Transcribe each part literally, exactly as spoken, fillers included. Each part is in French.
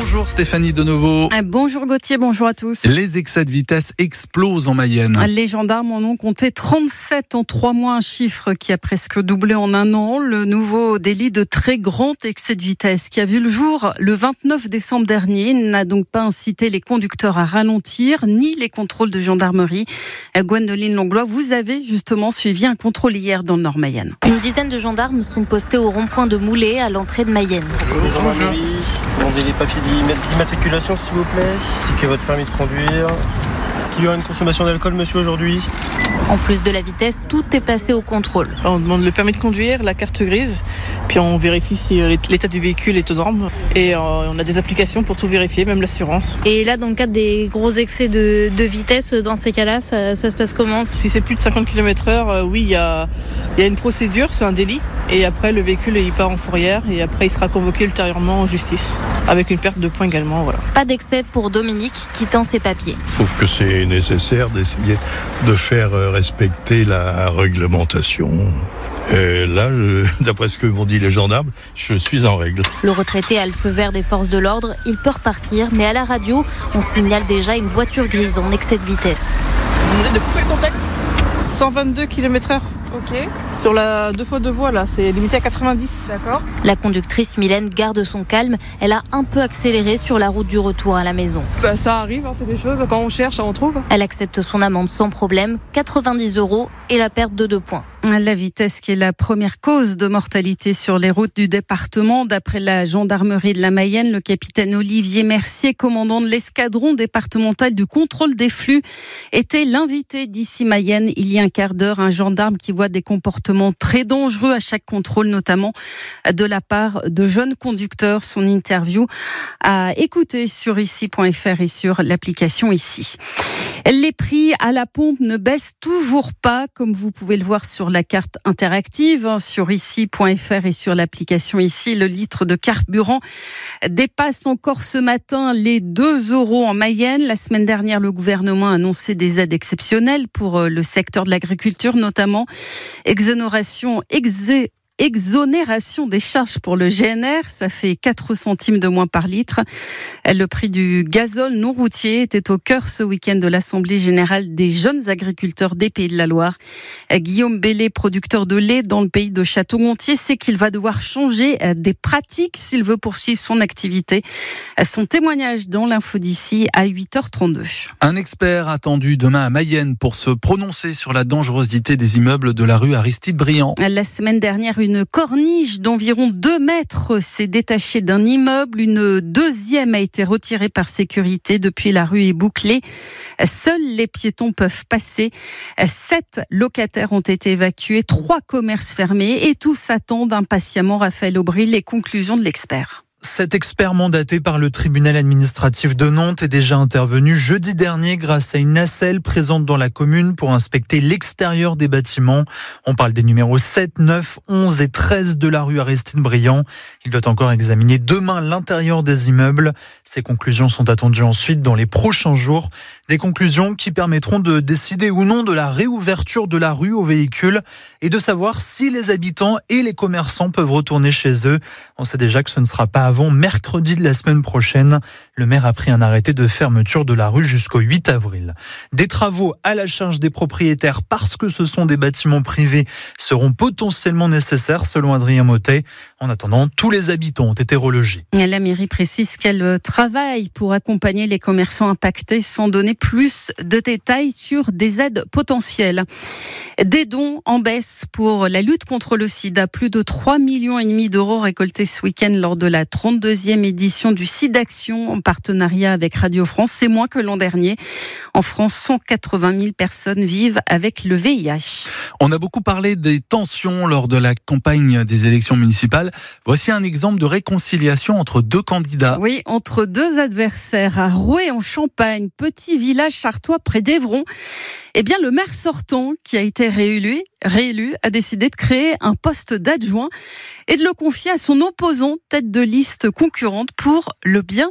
Bonjour Stéphanie de Nouveau. Bonjour Gauthier, bonjour à tous. Les excès de vitesse explosent en Mayenne. Les gendarmes en ont compté trente-sept en trois mois, un chiffre qui a presque doublé en un an. Le nouveau délit de très grand excès de vitesse qui a vu le jour le vingt-neuf décembre dernier n'a donc pas incité les conducteurs à ralentir, ni les contrôles de gendarmerie. Gwendoline Langlois, vous avez justement suivi un contrôle hier dans le Nord-Mayenne. Une dizaine de gendarmes sont postés au rond-point de Moulay à l'entrée de Mayenne. Bonjour. Demandez les papiers d'immatriculation s'il vous plaît, ainsi que votre permis de conduire. Il y aura une consommation d'alcool, monsieur, aujourd'hui? En plus de la vitesse, tout est passé au contrôle. On demande le permis de conduire, la carte grise, puis on vérifie si l'état du véhicule est aux normes. Et on a des applications pour tout vérifier, même l'assurance. Et là, dans le cadre des gros excès de, de vitesse, dans ces cas-là, ça, ça se passe comment? Si c'est plus de cinquante kilomètres heure, euh, oui, il y a, y a une procédure, c'est un délit. Et après, le véhicule il part en fourrière et après, il sera convoqué ultérieurement en justice, avec une perte de points également. Voilà. Pas d'excès pour Dominique qui tend ses papiers. Je trouve que c'est nécessaire d'essayer de faire respecter la réglementation. Et là, je, d'après ce que m'ont dit les gendarmes, je suis en règle. Le retraité a le feu vert des forces de l'ordre, il peut repartir, mais à la radio, on signale déjà une voiture grise en excès de vitesse. Vous demandez de couper le contact. cent vingt-deux kilomètres heure. Ok. Sur la deux fois deux voies, là, c'est limité à quatre-vingt-dix. D'accord. La conductrice Mylène garde son calme. Elle a un peu accéléré sur la route du retour à la maison. Bah, ça arrive, hein, c'est des choses. Quand on cherche, on trouve. Elle accepte son amende sans problème, quatre-vingt-dix euros et la perte de deux points. La vitesse qui est la première cause de mortalité sur les routes du département. D'après la gendarmerie de la Mayenne, le capitaine Olivier Mercier, commandant de l'escadron départemental du contrôle des flux, était l'invité d'ici Mayenne il y a un quart d'heure. Un gendarme qui voit des comportements très dangereux à chaque contrôle, notamment de la part de jeunes conducteurs. Son interview à écouter sur ici point f r et sur l'application Ici. Les prix à la pompe ne baissent toujours pas, comme vous pouvez le voir sur la carte interactive, sur ici point f r et sur l'application Ici. Le litre de carburant dépasse encore ce matin les deux euros en Mayenne. La semaine dernière, le gouvernement a annoncé des aides exceptionnelles pour le secteur de l'agriculture, notamment exonération, exé, exonération des charges pour le G N R, ça fait quatre centimes de moins par litre. Le prix du gazole non routier était au cœur ce week-end de l'Assemblée générale des jeunes agriculteurs des Pays de la Loire. Guillaume Bellé, producteur de lait dans le pays de Château-Gontier, sait qu'il va devoir changer des pratiques s'il veut poursuivre son activité. Son témoignage dans l'info d'ici à huit heures trente-deux. Un expert attendu demain à Mayenne pour se prononcer sur la dangerosité des immeubles de la rue Aristide Briand. La semaine dernière, une corniche d'environ deux mètres s'est détachée d'un immeuble. Une deuxième a été retirée par sécurité. Depuis, la rue est bouclée. Seuls les piétons peuvent passer. Sept locataires ont été évacués, trois commerces fermés et tous attendent impatiemment, Raphaël Aubry, les conclusions de l'expert. Cet expert mandaté par le tribunal administratif de Nantes est déjà intervenu jeudi dernier grâce à une nacelle présente dans la commune pour inspecter l'extérieur des bâtiments. On parle des numéros sept, neuf, onze et treize de la rue Aristide Briand. Il doit encore examiner demain l'intérieur des immeubles. Ces conclusions sont attendues ensuite dans les prochains jours. Des conclusions qui permettront de décider ou non de la réouverture de la rue aux véhicules et de savoir si les habitants et les commerçants peuvent retourner chez eux. On sait déjà que ce ne sera pas avant mercredi de la semaine prochaine. Le maire a pris un arrêté de fermeture de la rue jusqu'au huit avril. Des travaux à la charge des propriétaires parce que ce sont des bâtiments privés seront potentiellement nécessaires selon Adrien Mottet. En attendant, tous les habitants ont été relogés. La mairie précise qu'elle travaille pour accompagner les commerçants impactés sans donner plus de détails sur des aides potentielles. Des dons en baisse pour la lutte contre le sida. Plus de trois virgule cinq millions d'euros récoltés ce week-end lors de la trente-deuxième édition du SIDAction en partenariat avec Radio France. C'est moins que l'an dernier. En France, cent quatre-vingt mille personnes vivent avec le V I H. On a beaucoup parlé des tensions lors de la campagne des élections municipales. Voici un exemple de réconciliation entre deux candidats. Oui, entre deux adversaires à Rouet en Champagne, petit village chartois près d'Évron. Eh bien, le maire sortant, qui a été réélu, réélu, a décidé de créer un poste d'adjoint et de le confier à son opposant, tête de liste concurrente, pour le bien de la commune.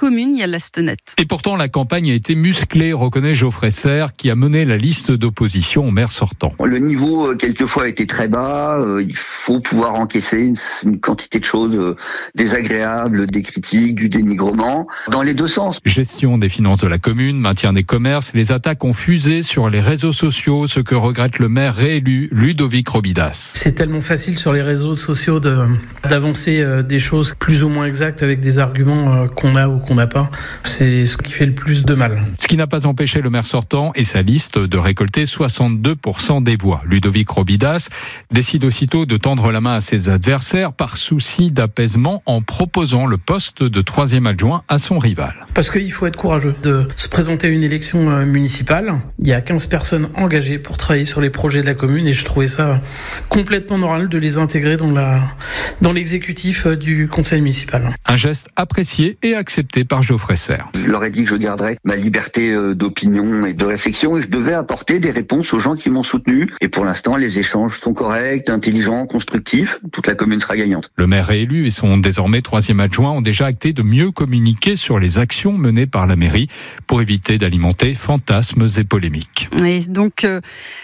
commune, il y a la Stenette. Et pourtant, la campagne a été musclée, reconnaît Geoffrey Serre, qui a mené la liste d'opposition au maire sortant. Le niveau, quelquefois, a été très bas. Il faut pouvoir encaisser une, une quantité de choses désagréables, des critiques, du dénigrement, dans les deux sens. Gestion des finances de la commune, maintien des commerces, les attaques ont fusé sur les réseaux sociaux, ce que regrette le maire réélu, Ludovic Robidas. C'est tellement facile sur les réseaux sociaux de, d'avancer des choses plus ou moins exactes avec des arguments qu'on a ou qu'on n'a pas. C'est ce qui fait le plus de mal. Ce qui n'a pas empêché le maire sortant et sa liste de récolter soixante-deux pour cent des voix. Ludovic Robidas décide aussitôt de tendre la main à ses adversaires par souci d'apaisement en proposant le poste de troisième adjoint à son rival. Parce qu'il faut être courageux de se présenter à une élection municipale. Il y a quinze personnes engagées pour travailler sur les projets de la commune et je trouvais ça complètement normal de les intégrer dans, la, dans l'exécutif du conseil municipal. Un geste apprécié et accepté par Geoffrey Serre. Je leur ai dit que je garderais ma liberté d'opinion et de réflexion et je devais apporter des réponses aux gens qui m'ont soutenu. Et pour l'instant, les échanges sont corrects, intelligents, constructifs. Toute la commune sera gagnante. Le maire réélu et son désormais troisième adjoint ont déjà acté de mieux communiquer sur les actions menées par la mairie pour éviter d'alimenter fantasmes et polémiques. Et donc, euh,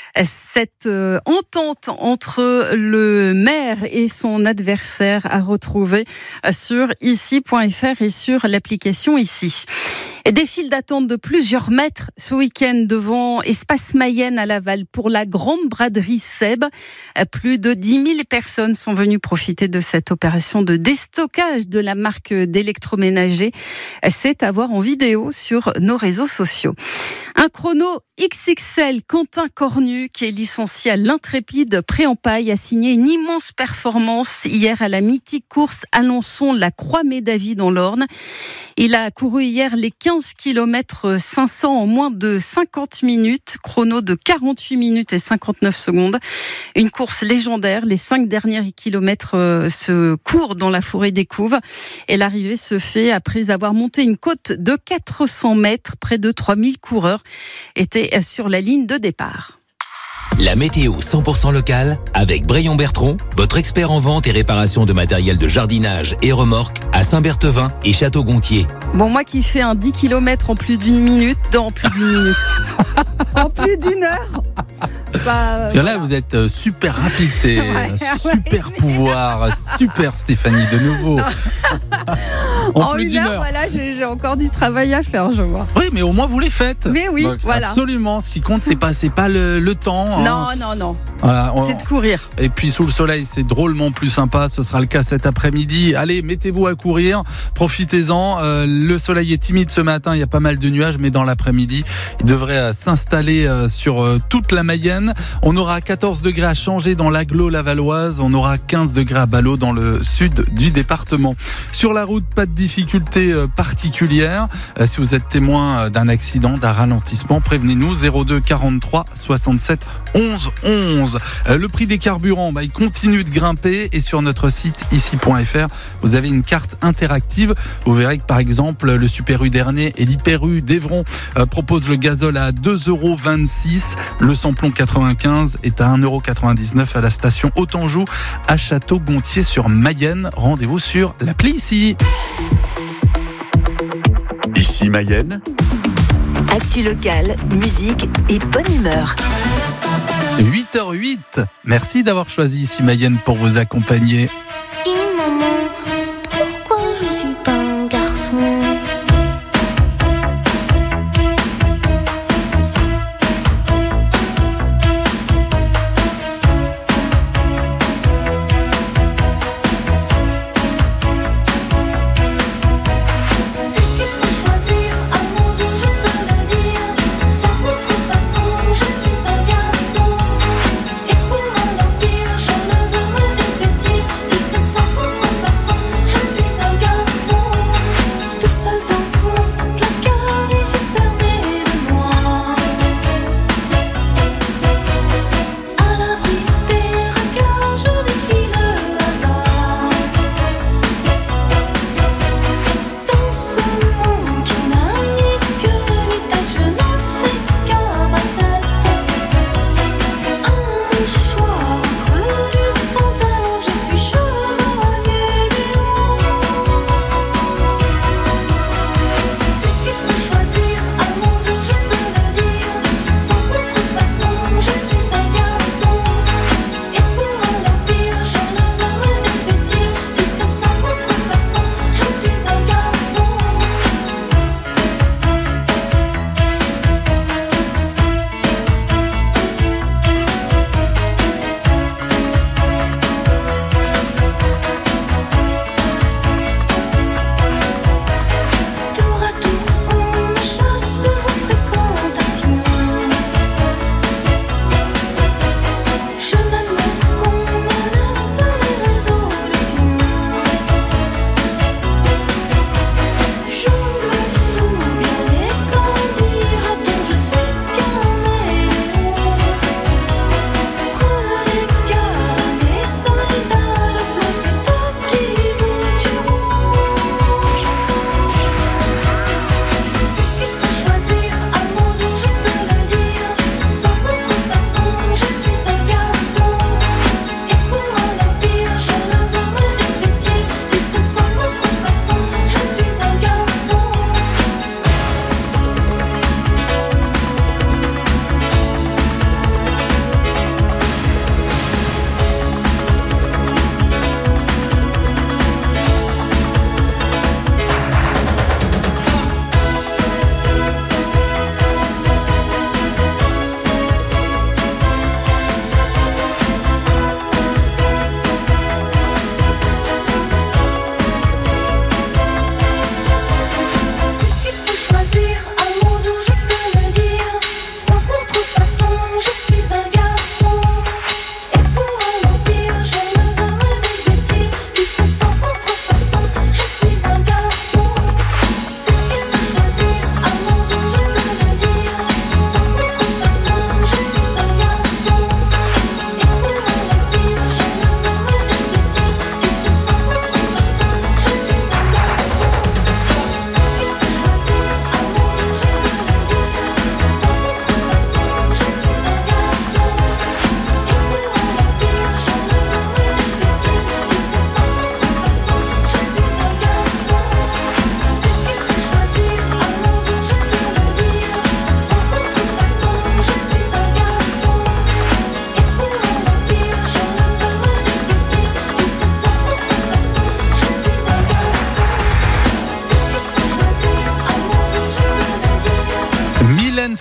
cette euh, entente entre le maire et son adversaire à retrouver sur ici point f r et sur l'application Ici. Et des files d'attente de plusieurs mètres ce week-end devant Espace Mayenne à Laval pour la grande braderie Seb. Plus de dix mille personnes sont venues profiter de cette opération de déstockage de la marque d'électroménager. C'est à voir en vidéo sur nos réseaux sociaux. Un chrono X X L, Quentin Cornu, qui est licencié à l'Intrépide Pré-en-Paille, a signé une immense performance hier à la mythique course Alençon-La Croix-Médavie dans l'Orne. Il a couru hier les quinze kilomètres cinq cents en moins de cinquante minutes, chrono de quarante-huit minutes et cinquante-neuf secondes. Une course légendaire, les cinq derniers kilomètres se courent dans la forêt des Couves et l'arrivée se fait après avoir monté une côte de quatre cents mètres. Près de trois mille coureurs étaient sur la ligne de départ. La météo cent pour cent locale avec Brayon Bertrand, votre expert en vente et réparation de matériel de jardinage et remorques à Saint-Berthevin et Château-Gontier. Bon, moi qui fais un dix kilomètres en plus d'une minute, dans plus d'une minute. En plus d'une heure. Bah, Parce que là, voilà. Vous êtes super rapide, c'est ouais, super ouais. pouvoir, super Stéphanie de nouveau. en, en plus une heure, heure. Voilà, j'ai, j'ai encore du travail à faire, je vois. Oui, mais au moins vous les faites. Mais oui, donc, voilà. Absolument. Ce qui compte, c'est pas, c'est pas le, le temps. Non, hein. non, non. Voilà, on... c'est de courir. Et puis sous le soleil, c'est drôlement plus sympa. Ce sera le cas cet après-midi. Allez, mettez-vous à courir, profitez-en. Euh, le soleil est timide ce matin. Il y a pas mal de nuages, mais dans l'après-midi, il devrait euh, s'installer euh, sur euh, toute la Mayenne. On aura quatorze degrés à Changer dans l'agglo lavalloise. On aura quinze degrés à Ballot dans le sud du département. Sur la route, pas de difficultés euh, particulières. Euh, si vous êtes témoin euh, d'un accident, d'un ralentissement, prévenez-nous. zéro deux quarante-trois soixante-sept onze onze. Euh, le prix des carburants, bah, il continue de grimper et sur notre site ici point f r, vous avez une carte interactive. Vous verrez que par exemple, le Super U d'Ernée et l'Hyper U d'Evron euh, proposent le gazole à deux euros vingt-six. Le samplon quatre-vingt-quinze est à un euro quatre-vingt-dix-neuf à la station Autanjou à Château-Gontier sur Mayenne. Rendez-vous sur l'appli Ici. Ici Mayenne. Actu locale, musique et bonne humeur. huit heures huit. Merci d'avoir choisi Ici Mayenne pour vous accompagner. Et maman, pourquoi je suis pas un garçon ? Puisque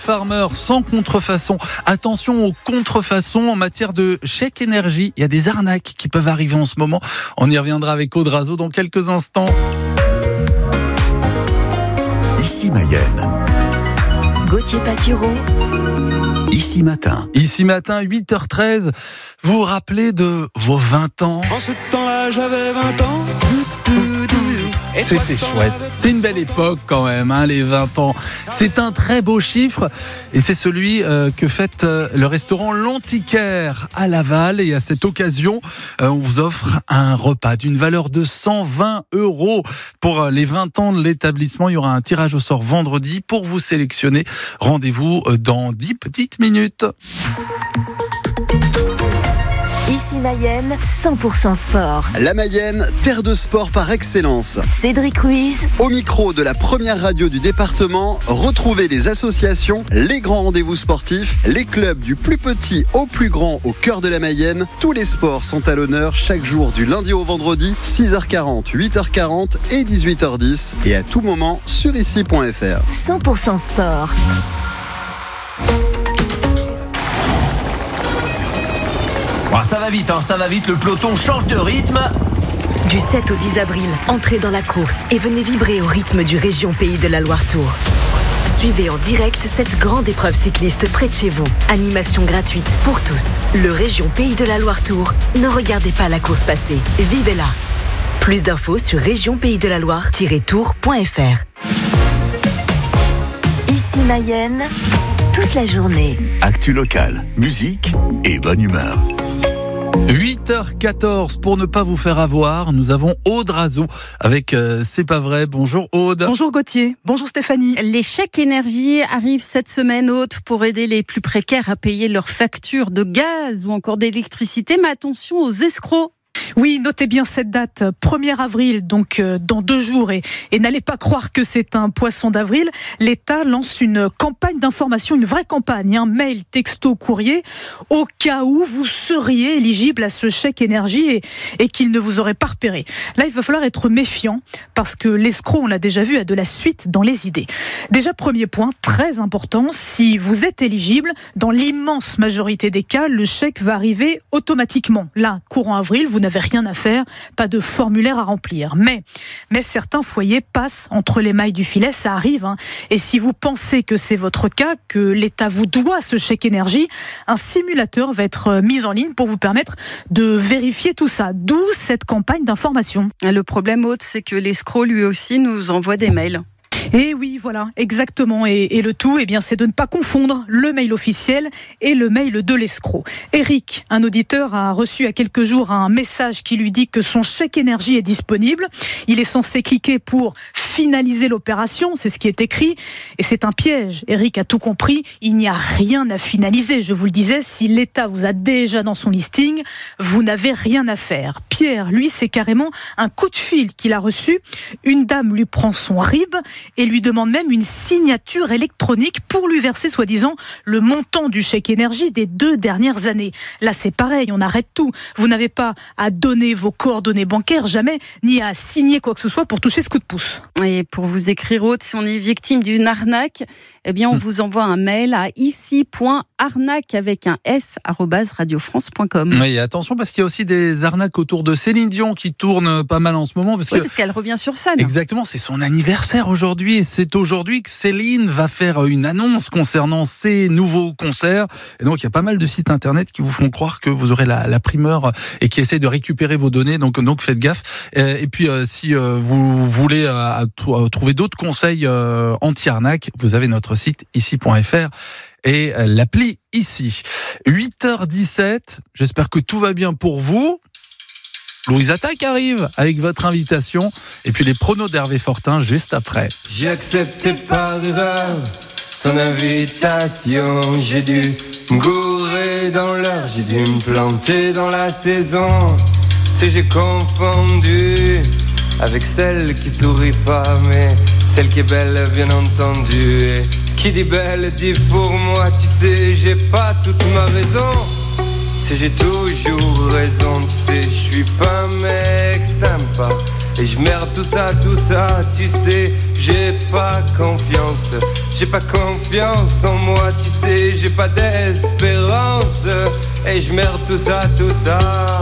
Farmer sans contrefaçon. Attention aux contrefaçons en matière de chèque énergie. Il y a des arnaques qui peuvent arriver en ce moment. On y reviendra avec Aude Razo dans quelques instants. Ici Mayenne. Gauthier Patureau. Ici Matin. Ici Matin, huit heures treize. Vous vous rappelez de vos vingt ans? En ce temps-là, j'avais vingt ans. C'était chouette. C'était une belle époque quand même, hein, les vingt ans. C'est un très beau chiffre et c'est celui euh, que fête euh, le restaurant L'Antiquaire à Laval. Et à cette occasion, euh, on vous offre un repas d'une valeur de cent vingt euros pour les vingt ans de l'établissement. Il y aura un tirage au sort vendredi pour vous sélectionner. Rendez-vous dans dix petites minutes. Ici Mayenne, cent pour cent sport. La Mayenne, terre de sport par excellence. Cédric Ruiz. Au micro de la première radio du département, retrouvez les associations, les grands rendez-vous sportifs, les clubs du plus petit au plus grand au cœur de la Mayenne. Tous les sports sont à l'honneur chaque jour du lundi au vendredi, six heures quarante, huit heures quarante et dix-huit heures dix. Et à tout moment sur ici point f r. cent pour cent sport. Oh, ça va vite, hein, ça va vite, le peloton change de rythme. Du sept au dix avril, entrez dans la course et venez vibrer au rythme du Région Pays de la Loire Tour. Suivez en direct cette grande épreuve cycliste près de chez vous. Animation gratuite pour tous. Le Région Pays de la Loire Tour. Ne regardez pas la course passer, vivez-la. Plus d'infos sur région pays de la Loire tiret tour point f r. Ici Mayenne, toute la journée. Actu locale, musique et bonne humeur. huit heures quatorze, pour ne pas vous faire avoir, nous avons Aude Razo avec euh, C'est pas vrai. Bonjour Aude. Bonjour Gauthier, bonjour Stéphanie. Les chèques énergie arrivent cette semaine, Aude, pour aider les plus précaires à payer leurs factures de gaz ou encore d'électricité. Mais attention aux escrocs. Oui, notez bien cette date, premier avril, donc euh, dans deux jours. Et, et n'allez pas croire que c'est un poisson d'avril. L'État lance une campagne d'information, une vraie campagne, hein, mail, texto, courrier, au cas où vous seriez éligible à ce chèque énergie et, et qu'il ne vous aurait pas repéré. Là, il va falloir être méfiant parce que l'escroc, on l'a déjà vu, a de la suite dans les idées. Déjà, premier point, très important, si vous êtes éligible, dans l'immense majorité des cas, le chèque va arriver automatiquement. Là, courant avril, vous n'avez rien à faire, pas de formulaire à remplir. Mais, mais certains foyers passent entre les mailles du filet, ça arrive. Hein. Et si vous pensez que c'est votre cas, que l'État vous doit ce chèque énergie, un simulateur va être mis en ligne pour vous permettre de vérifier tout ça. D'où cette campagne d'information. Le problème, Aude, c'est que l'escroc, lui aussi, nous envoie des mails. Et oui, voilà, exactement. Et, et le tout, eh bien, c'est de ne pas confondre le mail officiel et le mail de l'escroc. Eric, un auditeur, a reçu il y a quelques jours un message qui lui dit que son chèque énergie est disponible. Il est censé cliquer pour finaliser l'opération, c'est ce qui est écrit. Et c'est un piège. Eric a tout compris. Il n'y a rien à finaliser. Je vous le disais, si l'État vous a déjà dans son listing, vous n'avez rien à faire. Pierre, lui, c'est carrément un coup de fil qu'il a reçu. Une dame lui prend son R I B et lui demande même une signature électronique pour lui verser soi-disant le montant du chèque énergie des deux dernières années. Là, c'est pareil, on arrête tout. Vous n'avez pas à donner vos coordonnées bancaires, jamais, ni à signer quoi que ce soit pour toucher ce coup de pouce. Et pour vous écrire, Aude, si on est victime d'une arnaque, eh bien, on mmh. vous envoie un mail à ici point arnaque avec un s arobase radio france point com. Oui, attention parce qu'il y a aussi des arnaques autour de Céline Dion qui tournent pas mal en ce moment. Parce oui, que... parce qu'elle revient sur scène. Exactement, c'est son anniversaire aujourd'hui. Et c'est aujourd'hui que Céline va faire une annonce concernant ses nouveaux concerts. Et donc, il y a pas mal de sites internet qui vous font croire que vous aurez la, la primeur et qui essaient de récupérer vos données. Donc, donc faites gaffe. Et puis, euh, si euh, vous voulez euh, trouver d'autres conseils euh, anti-arnaque, vous avez notre site ici point f r et l'appli ici. huit heures dix-sept, j'espère que tout va bien pour vous. Louise Attaque arrive avec votre invitation et puis les pronos d'Hervé Fortin juste après. J'ai accepté par erreur ton invitation, j'ai dû me gourer dans l'heure, j'ai dû me planter dans la saison. Tu sais, j'ai confondu avec celle qui sourit pas, mais celle qui est belle, bien entendu. Et qui dit belle dit pour moi, tu sais, j'ai pas toute ma raison. Tu sais, j'ai toujours raison, tu sais, je suis pas un mec sympa, Et je merde tout ça, tout ça, tu sais, j'ai pas confiance. J'ai pas confiance en moi, tu sais, j'ai pas d'espérance. Et je merde tout ça, tout ça.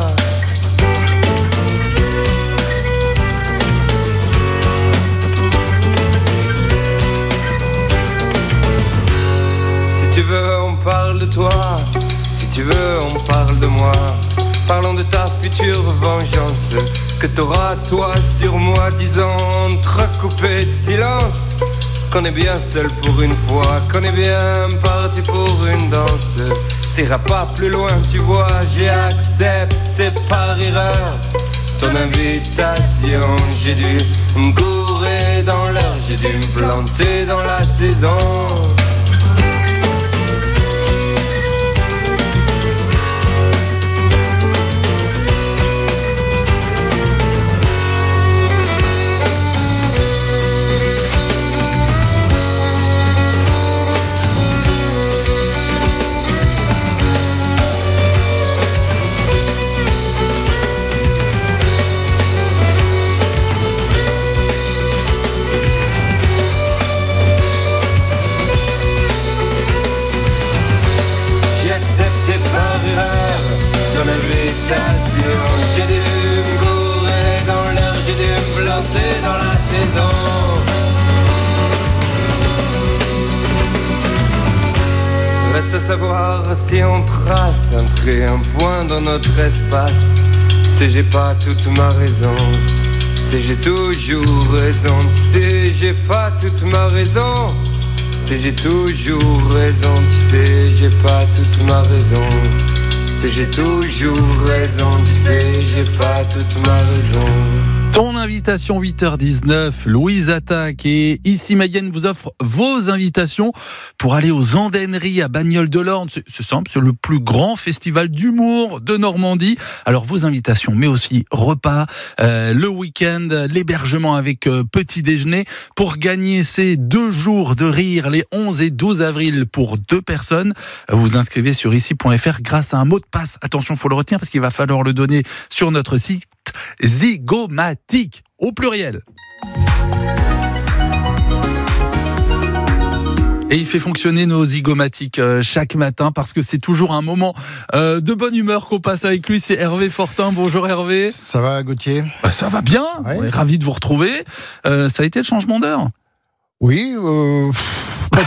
Si tu veux, on parle de toi. Si tu veux, on parle de moi. Parlons de ta future vengeance que t'auras toi sur moi, disant entrecoupé de silence qu'on est bien seul pour une fois, qu'on est bien parti pour une danse. Ça ira pas plus loin, tu vois, j'ai accepté par erreur ton invitation. J'ai dû me gourer dans l'heure, j'ai dû me planter dans la saison. J'ai dû me gourer dans l'heure, j'ai dû me planter dans la saison. Reste à savoir si on trace un trait, un point dans notre espace. C'est j'ai pas toute ma raison, c'est j'ai toujours raison. Tu sais, j'ai pas toute ma raison, c'est j'ai toujours raison. Tu sais, j'ai pas toute ma raison, c'est j'ai toujours raison, tu sais, j'ai pas toute ma raison. Ton invitation huit heures dix-neuf, Louise Attaque et Ici Mayenne vous offre vos invitations pour aller aux Andaineries à Bagnoles-de-l'Orne. C'est, c'est simple, c'est le plus grand festival d'humour de Normandie. Alors vos invitations, mais aussi repas, euh, le week-end, l'hébergement avec euh, petit déjeuner pour gagner ces deux jours de rire les onze et douze avril pour deux personnes. Vous vous inscrivez sur ici point f r grâce à un mot de passe. Attention, faut le retenir parce qu'il va falloir le donner sur notre site Zygomatique au pluriel. Et il fait fonctionner nos zygomatiques euh, chaque matin parce que c'est toujours un moment euh, de bonne humeur qu'on passe avec lui. C'est Hervé Fortin. Bonjour Hervé. Ça va Gauthier? Bah, ça va bien, ouais. On est ravis de vous retrouver. Euh, ça a été le changement d'heure? Oui, euh... pas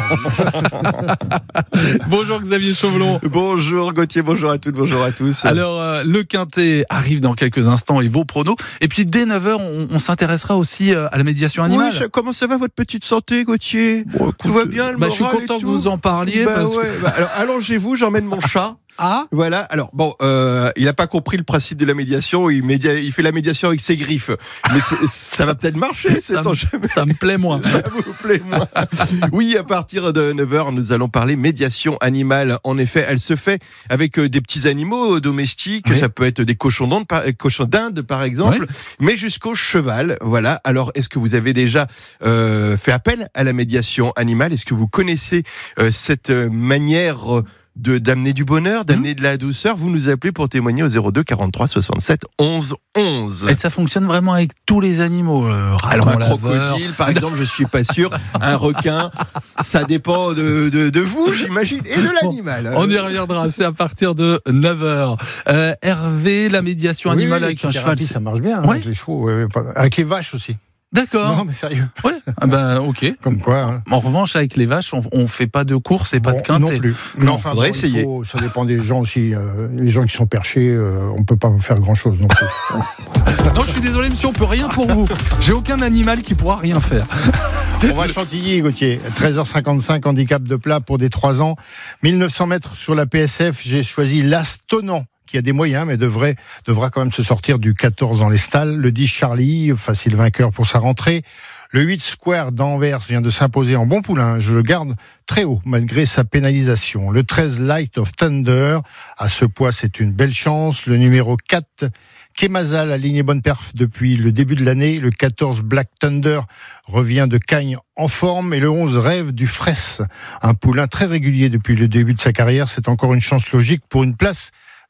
terrible. Bonjour Xavier Chauvelon. Bonjour Gauthier, bonjour à toutes, bonjour à tous. Alors, euh, le Quintet arrive dans quelques instants et vos pronos. Et puis, dès neuf heures, on, on s'intéressera aussi euh, à la médiation animale. Oui, ça, comment ça va votre petite santé, Gauthier? Bon, écoute, tout va bien, le bah, moral je suis content que vous en parliez. Bah, parce ouais, que... bah, alors, allongez-vous, j'emmène mon chat. Ah, voilà. Alors bon, euh, il n'a pas compris le principe de la médiation. Il, média, il fait la médiation avec ses griffes, mais ça va peut-être marcher. ça, me, jamais. ça me plaît moins. Ça vous plaît moins. Oui, à partir de neuf heures, nous allons parler médiation animale. En effet, elle se fait avec des petits animaux domestiques. Oui. Ça peut être des cochons d'Inde, par, cochons d'Inde, par exemple, oui. mais jusqu'au cheval. Voilà. Alors, est-ce que vous avez déjà euh, fait appel à la médiation animale? Est-ce que vous connaissez euh, cette manière euh, de d'amener du bonheur, d'amener mmh. de la douceur? Vous nous appelez pour témoigner au zéro deux quarante-trois soixante-sept onze onze. Et ça fonctionne vraiment avec tous les animaux. Euh, Alors un laveur. Crocodile, par exemple, je suis pas sûr. Un requin, ça dépend de, de, de vous, j'imagine, et de l'animal. Bon, on y reviendra, c'est à partir de neuf heures. Euh, Hervé, la médiation oui, animale oui, avec un cheval, ça marche bien, hein, ouais. avec les chevaux, ouais, avec les vaches aussi. D'accord. Non, mais sérieux. Ouais. Ah ben, ok. Comme quoi. Hein. En revanche, avec les vaches, on, on fait pas de courses et bon, pas de quintet. Non plus. Non, enfin, faudrait bon, essayer. Faut, ça dépend des gens aussi. Euh, les gens qui sont perchés, euh, on peut pas faire grand chose non plus. Non, je suis désolé, monsieur, on peut rien pour vous. J'ai aucun animal qui pourra rien faire. On va Chantilly, Gauthier. treize heures cinquante-cinq, handicap de plat pour des trois ans. mille neuf cents mètres sur la P S F. J'ai choisi l'Astonnant, qui a des moyens, mais devrait, devra quand même se sortir du quatorze dans les stalles. Le dix, Charlie, facile vainqueur pour sa rentrée. Le huit, Square d'Anvers vient de s'imposer en bon poulain. Je le garde très haut, malgré sa pénalisation. Le treize, Light of Thunder. À ce poids, c'est une belle chance. Le numéro quatre, Kemazal, aligné bonne perf depuis le début de l'année. Le quatorze, Black Thunder, revient de Cagnes en forme. Et le onze, Rêve du Fraisse. Un poulain très régulier depuis le début de sa carrière. C'est encore une chance logique pour une place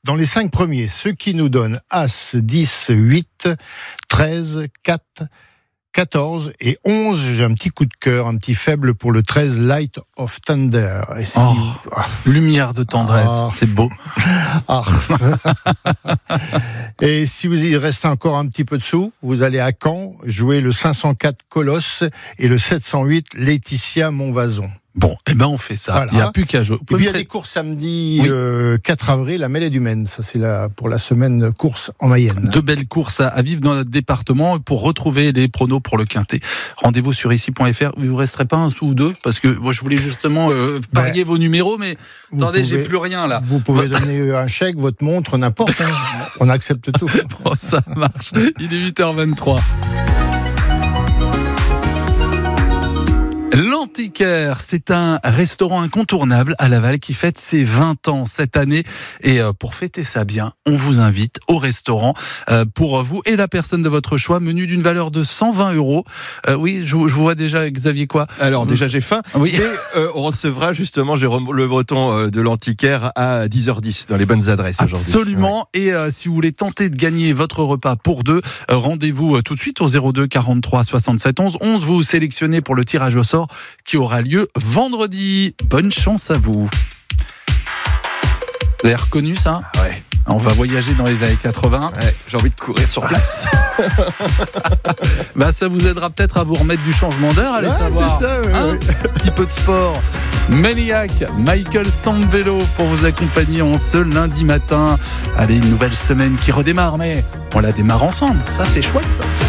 dans les cinq premiers, ce qui nous donne As, dix, huit, treize, quatre, quatorze et onze. J'ai un petit coup de cœur, un petit faible pour le treize, Light of Thunder. Et si... oh, ah. Lumière de tendresse, ah. c'est beau. Ah. Et si vous y restez encore un petit peu dessous, vous allez à Caen jouer le cinq cent quatre Colosse et le sept cent huit Laetitia Montvason. Bon, eh ben on fait ça. Voilà. Il n'y a plus qu'à jouer. Et puis il y a des courses samedi oui. euh, quatre avril à Mêlée du Maine. Ça c'est la, pour la semaine course en Mayenne. Deux belles courses à, à vivre dans notre département. Pour retrouver les pronos pour le Quintet, rendez-vous sur ici point f r. Vous ne resterez pas un sou ou deux parce que moi je voulais justement euh, parier ben, vos numéros, mais attendez, pouvez, j'ai plus rien là. Vous pouvez donner un chèque, votre montre, n'importe. Hein. On accepte tout. Bon, ça marche. Il est huit heures vingt-trois. L'Antiquaire, c'est un restaurant incontournable à Laval qui fête ses vingt ans cette année. Et pour fêter ça bien, on vous invite au restaurant. Pour vous et la personne de votre choix, menu d'une valeur de cent vingt euros. Euh, oui, je, je vous vois déjà, Xavier, quoi ? Alors déjà, j'ai faim. Oui. Et euh, on recevra justement Jérôme Le Breton de l'Antiquaire à dix heures dix dans les bonnes adresses aujourd'hui. Absolument. Ouais. Et euh, si vous voulez tenter de gagner votre repas pour deux, euh, rendez-vous euh, tout de suite au zéro deux quarante-trois soixante-sept onze onze. Vous sélectionnez pour le tirage au sort qui aura lieu vendredi. Bonne chance à vous. Vous avez reconnu ça ? Ouais. On va voyager dans les années quatre-vingts. Ouais, j'ai envie de courir sur place. Bah, ça vous aidera peut-être à vous remettre du changement d'heure, allez ouais, savoir. C'est ça, ouais, hein ouais. Un petit peu de sport. Maniac, Michael Sambello pour vous accompagner en ce lundi matin. Allez, une nouvelle semaine qui redémarre, mais on la démarre ensemble. Ça, c'est chouette.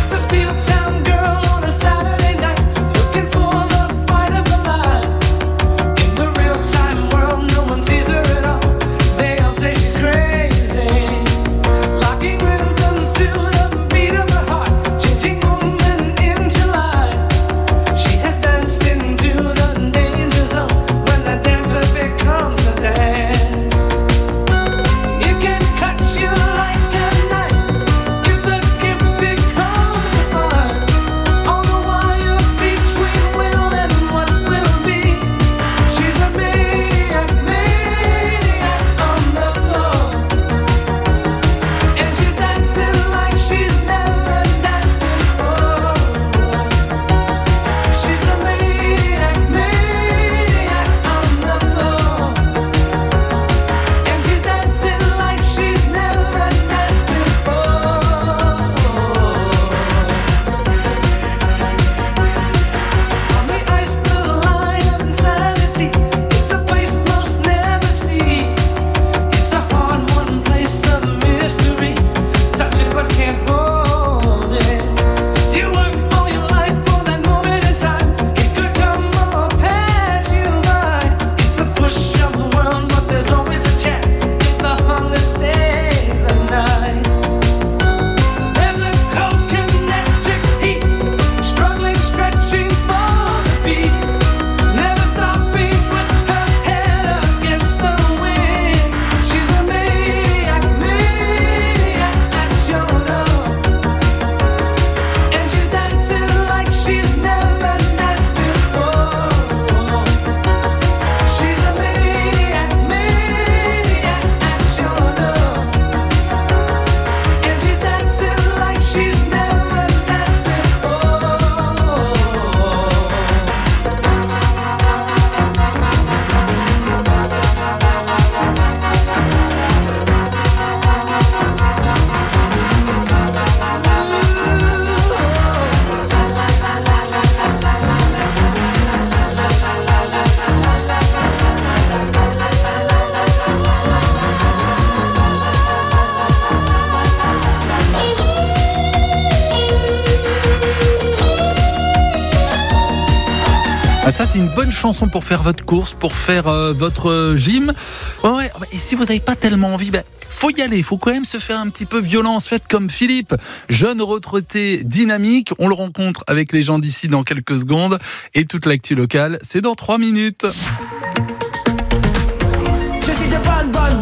Ah, ça, c'est une bonne chanson pour faire votre course, pour faire euh, votre euh, gym. Ouais, ouais. Et si vous n'avez pas tellement envie, ben, faut y aller. Il faut quand même se faire un petit peu violence. Faites comme Philippe, jeune retraité dynamique. On le rencontre avec les gens d'ici dans quelques secondes. Et toute l'actu locale, c'est dans trois minutes. Je suis de bonne, bonne, bonne, bonne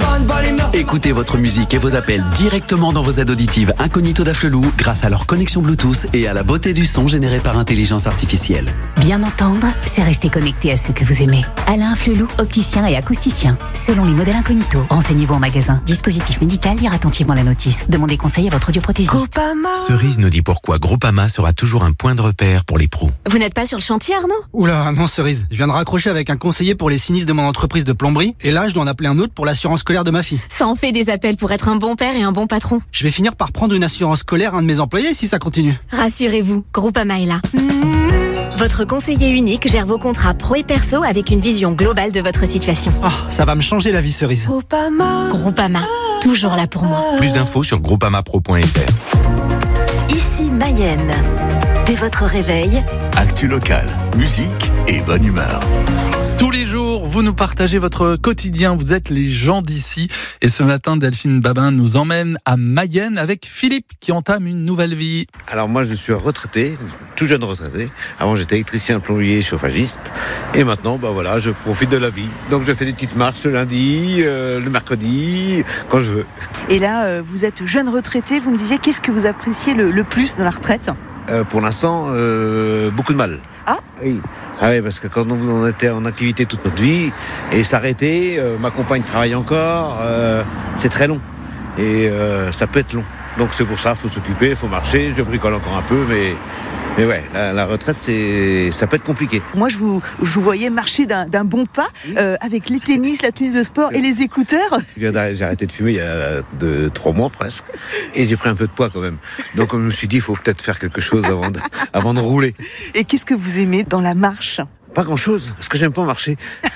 Écoutez votre musique et vos appels directement dans vos aides auditives Incognito d'Afflelou grâce à leur connexion Bluetooth et à la beauté du son généré par intelligence artificielle. Bien entendre, c'est rester connecté à ce que vous aimez. Alain Afflelou, opticien et acousticien. Selon les modèles Incognito, renseignez-vous en magasin. Dispositif médical, lire attentivement la notice. Demandez conseil à votre audioprothésiste. Groupama. Cerise nous dit pourquoi Groupama sera toujours un point de repère pour les pros. Vous n'êtes pas sur le chantier, Arnaud ? Oula, non Cerise. Je viens de raccrocher avec un conseiller pour les sinistres de mon entreprise de plomberie et là, je dois en appeler un autre pour l'assurance scolaire de ma fille. Ça en fait des appels pour être un bon père et un bon patron. Je vais finir par prendre une assurance scolaire à un de mes employés si ça continue. Rassurez-vous, Groupama est là. Votre conseiller unique gère vos contrats pro et perso avec une vision globale de votre situation. Oh, ça va me changer la vie, Cerise. Groupama. Groupama, toujours là pour moi. Plus d'infos sur groupamapro point f r. Ici Mayenne. Dès votre réveil, Actu locale, musique et bonne humeur. Tous les jours, vous nous partagez votre quotidien, vous êtes les gens d'ici. Et ce matin, Delphine Babin nous emmène à Mayenne avec Philippe qui entame une nouvelle vie. Alors moi, je suis retraité, tout jeune retraité. Avant, j'étais électricien, plombier, chauffagiste. Et maintenant, bah voilà, je profite de la vie. Donc je fais des petites marches le lundi, euh, le mercredi, quand je veux. Et là, euh, vous êtes jeune retraité, vous me disiez, qu'est-ce que vous appréciez le, le plus dans la retraite ? euh, Pour l'instant, euh, beaucoup de mal. Ah oui. Ah oui, parce que quand on était en activité toute notre vie, et s'arrêter, euh, ma compagne travaille encore, euh, c'est très long. Et euh, ça peut être long. Donc c'est pour ça, il faut s'occuper, il faut marcher, je bricole encore un peu, mais... Mais ouais, la, la retraite, c'est, ça peut être compliqué. Moi, je vous, je vous voyais marcher d'un, d'un bon pas, euh, avec les tennis, la tenue de sport et les écouteurs. J'ai arrêté de fumer il y a deux, trois mois presque, et j'ai pris un peu de poids quand même. Donc je me suis dit, il faut peut-être faire quelque chose avant de, avant de rouler. Et qu'est-ce que vous aimez dans la marche ? Pas grand-chose, parce que j'aime pas marcher.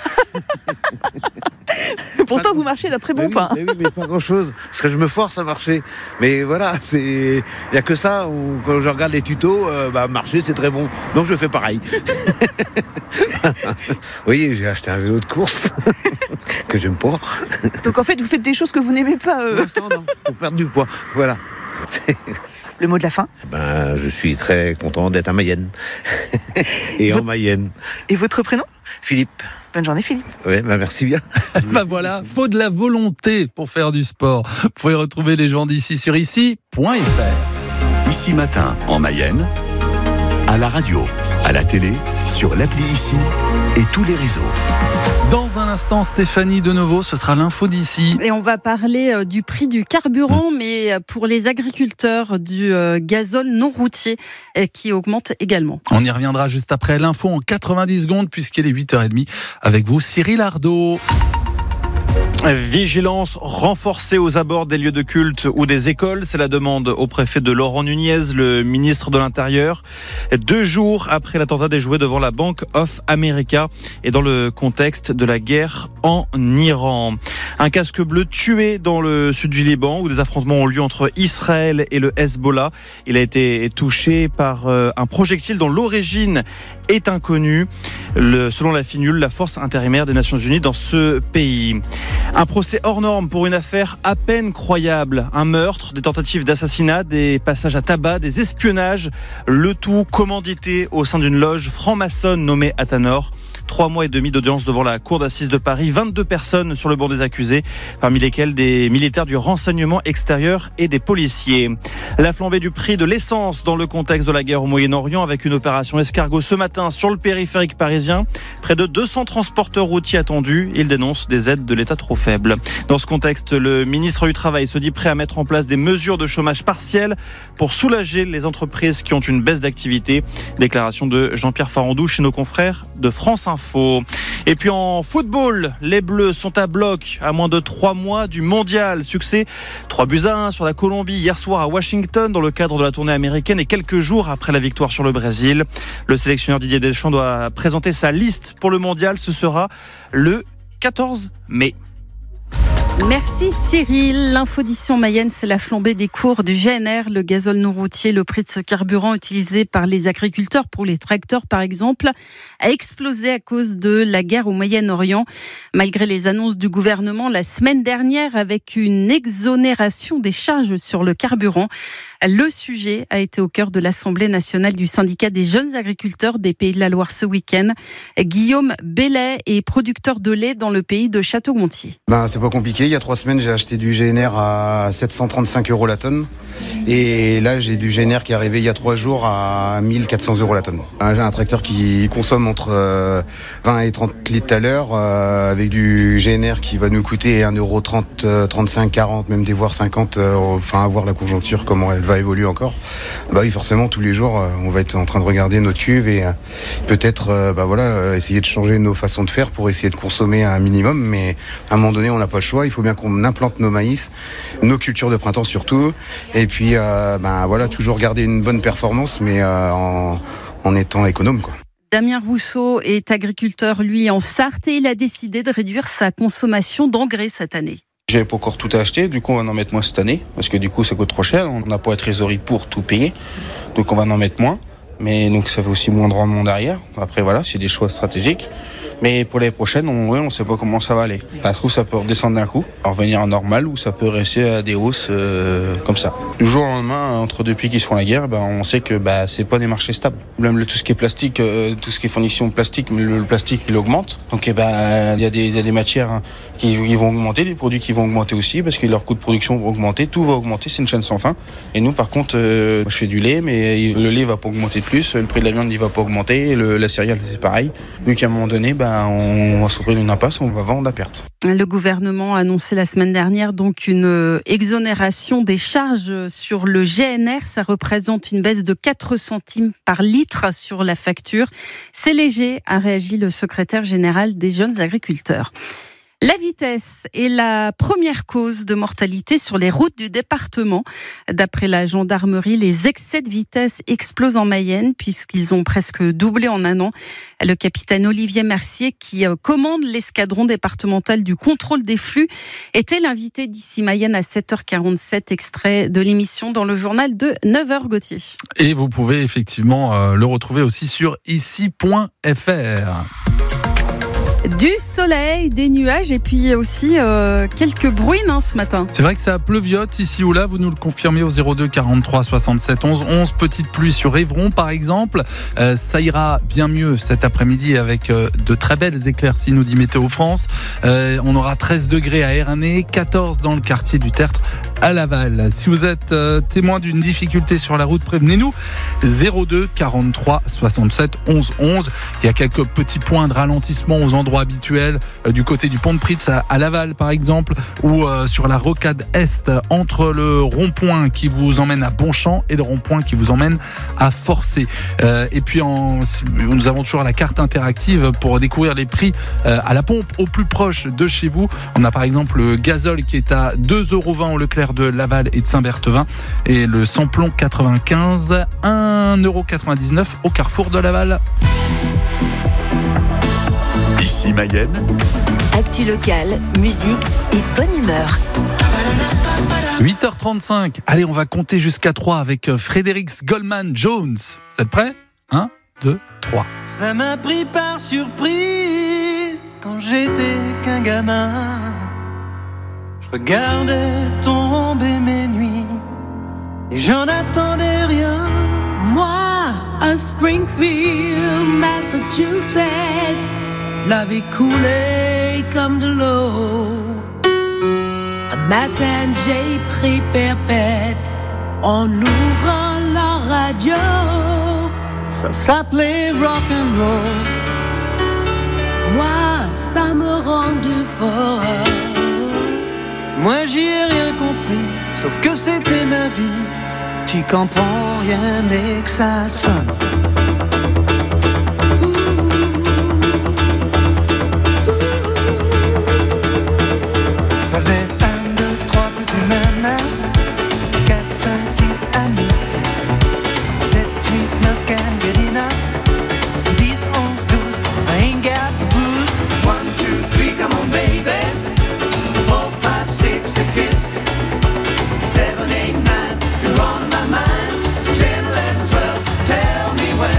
Pourtant, vous marchez d'un très bon mais pas. Oui, mais, oui, mais pas grand-chose, parce que je me force à marcher. Mais voilà, c'est, il y a que ça. Où, quand je regarde les tutos, euh, bah marcher c'est très bon. Donc je fais pareil. Oui, j'ai acheté un vélo de course que j'aime pas. Donc en fait, vous faites des choses que vous n'aimez pas. Euh... Non, non, pour perdre du poids. Voilà. Le mot de la fin ? Ben, je suis très content d'être à Mayenne. Et votre... en Mayenne. Et votre prénom ? Philippe. Bonne journée, Philippe. Oui, ben merci bien. Ben voilà, faut de la volonté pour faire du sport. Vous pouvez retrouver les gens d'ici sur ici point f r. Ici Matin, en Mayenne, à la radio, à la télé, sur l'appli Ici et tous les réseaux. Dans un instant, Stéphanie de nouveau, ce sera l'info d'ici. Et on va parler euh, du prix du carburant, mmh. mais pour les agriculteurs, du euh, gazole non routier euh, qui augmente également. On y reviendra juste après l'info en quatre-vingt-dix secondes puisqu'il est huit heures trente. Avec vous, Cyril Ardo. Vigilance renforcée aux abords des lieux de culte ou des écoles, c'est la demande au préfet de Laurent Nunez, le ministre de l'Intérieur. Deux jours après l'attentat déjoué devant la Bank of America et dans le contexte de la guerre en Iran. Un casque bleu tué dans le sud du Liban où des affrontements ont lieu entre Israël et le Hezbollah. Il a été touché par un projectile dont l'origine est inconnue. Le, selon la FINUL, la force intérimaire des Nations Unies dans ce pays. Un procès hors norme pour une affaire à peine croyable. Un meurtre, des tentatives d'assassinat, des passages à tabac, des espionnages. Le tout commandité au sein d'une loge franc-maçonne nommée Athanor. Trois mois et demi d'audience devant la cour d'assises de Paris. vingt-deux personnes sur le banc des accusés, parmi lesquelles des militaires du renseignement extérieur et des policiers. La flambée du prix de l'essence dans le contexte de la guerre au Moyen-Orient avec une opération escargot ce matin sur le périphérique parisien. Près de deux cents transporteurs routiers attendus. Ils dénoncent des aides de l'État trop faibles. Dans ce contexte, le ministre du Travail se dit prêt à mettre en place des mesures de chômage partiel pour soulager les entreprises qui ont une baisse d'activité. Déclaration de Jean-Pierre Farandou chez nos confrères de France Info. Et puis en football, les Bleus sont à bloc à moins de trois mois du mondial. Succès trois buts à un sur la Colombie hier soir à Washington dans le cadre de la tournée américaine et quelques jours après la victoire sur le Brésil. Le sélectionneur Didier Deschamps doit présenter sa liste pour le mondial. Ce sera le quatorze mai. Merci Cyril. L'infodition Mayenne, c'est la flambée des cours du G N R, le gazole non routier. Le prix de ce carburant utilisé par les agriculteurs pour les tracteurs par exemple a explosé à cause de la guerre au Moyen-Orient. Malgré les annonces du gouvernement la semaine dernière avec une exonération des charges sur le carburant, le sujet a été au cœur de l'Assemblée nationale du syndicat des jeunes agriculteurs des Pays de la Loire ce week-end. Guillaume Bellet est producteur de lait dans le pays de Château-Gontier. Ben, c'est pas compliqué. Il y y a trois semaines, j'ai acheté du G N R à sept cent trente-cinq euros la tonne. Et là, j'ai du G N R qui est arrivé il y a trois jours à mille quatre cents euros la tonne. J'ai un tracteur qui consomme entre vingt et trente litres à l'heure, euh, avec du G N R qui va nous coûter un euro trente, trente-cinq, quarante, même des voire cinquante, euh, enfin à voir la conjoncture, comment elle va évoluer encore. Bah oui, forcément, tous les jours, euh, on va être en train de regarder notre cuve et euh, peut-être euh, bah voilà, euh, essayer de changer nos façons de faire pour essayer de consommer un minimum. Mais à un moment donné, on n'a pas le choix. Il faut bien qu'on implante nos maïs, nos cultures de printemps surtout. Et puis, euh, ben voilà, toujours garder une bonne performance, mais euh, en, en étant économe, quoi. Damien Rousseau est agriculteur, lui, en Sarthe, et il a décidé de réduire sa consommation d'engrais cette année. J'avais pas encore tout acheté, du coup on va en mettre moins cette année, parce que du coup ça coûte trop cher, on n'a pas la trésorerie pour tout payer, donc on va en mettre moins, mais donc ça fait aussi moins de rendement derrière. Après voilà, c'est des choix stratégiques. Mais pour les prochaines, on ouais, on sait pas comment ça va aller. Ça se trouve, ça peut redescendre d'un coup, revenir en normal, ou ça peut rester à des hausses euh, comme ça. Du jour au lendemain, entre deux pays qui se font la guerre, ben, on sait que bah, c'est pas des marchés stables. Même le, tout ce qui est plastique, euh, tout ce qui est fournition plastique, le, le plastique, il augmente. Donc, il eh ben, y a des, y a des matières qui, qui vont augmenter, des produits qui vont augmenter aussi, parce que leurs coûts de production vont augmenter. Tout va augmenter, c'est une chaîne sans fin. Et nous, par contre, euh, je fais du lait, mais le lait va pas augmenter de plus, le prix de la viande, il va pas augmenter, le, la céréale, c'est pareil. Donc, à un moment donné, ben, on va se retrouver dans une impasse, on va vendre à perte. Le gouvernement a annoncé la semaine dernière donc une exonération des charges sur le G N R. Ça représente une baisse de quatre centimes par litre sur la facture. C'est léger, a réagi le secrétaire général des jeunes agriculteurs. La vitesse est la première cause de mortalité sur les routes du département. D'après la gendarmerie, les excès de vitesse explosent en Mayenne puisqu'ils ont presque doublé en un an. Le capitaine Olivier Mercier, qui commande l'escadron départemental du contrôle des flux, était l'invité d'ici Mayenne à sept heures quarante-sept, extrait de l'émission dans le journal de neuf heures, Gauthier. Et vous pouvez effectivement euh, le retrouver aussi sur ici point f r. Du soleil, des nuages et puis aussi euh, quelques bruines hein, ce matin. C'est vrai que ça pleuviote ici ou là, vous nous le confirmez au zéro deux quarante-trois soixante-sept onze onze. Petite pluie sur Évron par exemple. Euh, ça ira bien mieux cet après-midi avec euh, de très belles éclaircies, nous dit Météo France. Euh, on aura treize degrés à Ernée, quatorze dans le quartier du Tertre à Laval. Si vous êtes euh, témoin d'une difficulté sur la route, prévenez-nous. zéro deux quarante-trois soixante-sept onze onze. Il y a quelques petits points de ralentissement aux endroits habituels euh, du côté du pont de Pritz à, à Laval par exemple, ou euh, sur la rocade Est entre le rond-point qui vous emmène à Bonchamp et le rond-point qui vous emmène à Forcé. Euh, et puis en, nous avons toujours la carte interactive pour découvrir les prix euh, à la pompe au plus proche de chez vous. On a par exemple le gazole qui est à deux euros vingt au Leclerc de Laval et de Saint-Berthevin et le samplon quatre-vingt-quinze, un euro quatre-vingt-dix-neuf au carrefour de Laval. Ici Mayenne. Actu locale, musique et bonne humeur. huit heures trente-cinq. Allez, on va compter jusqu'à trois avec Frédéric Goldman Jones. Vous êtes prêts ? un, deux, trois. Ça m'a pris par surprise quand j'étais qu'un gamin. Je regardais tomber mes nuits et j'en attendais rien. Moi, à Springfield, Massachusetts, la vie coulait comme de l'eau. Un matin, j'ai pris perpète en ouvrant la radio. Ça s'appelait rock'n'roll. Moi, ça me rendait fort. Moi, j'y ai rien compris, sauf que c'était ma vie. Tu comprends rien, mais que ça sonne. Ça faisait un, deux, trois, plus du même quatre, cinq, six, amis, sept, huit, neuf, can't get enough. dix, onze, douze, I ain't got the blues. one, two, three, come on baby. four, five, six, a kiss. seven, eight, nine, you're on my mind. ten, eleven, twelve, tell me when.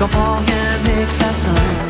comprends rien mais que ça sonne.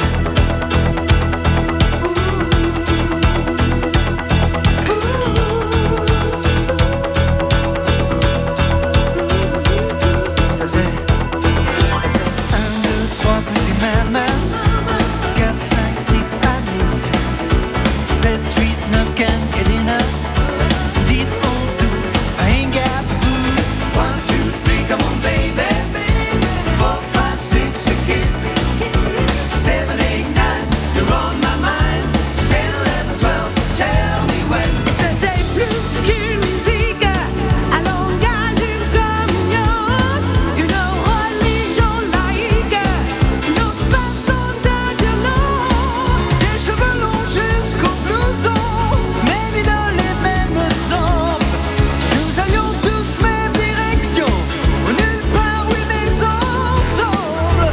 Ça faisait, ça faisait un, deux, trois, plus maman. quatre, cinq, six, Alice. sept, huit, neuf, can't get enough. dix, onze, douze, I ain't got the blues. one, two, three, come on baby. four, five, six, a kiss. seven, eight, nine, you're on my mind. ten, eleven, twelve, tell me when. Et c'était plus qu'une musique, un langage, une communion, une religion laïque, une autre façon de dire non. Des cheveux longs jusqu'au blouson, mais mis dans les mêmes temps. Nous allions tous même direction, nulle part, oui, mais ensemble.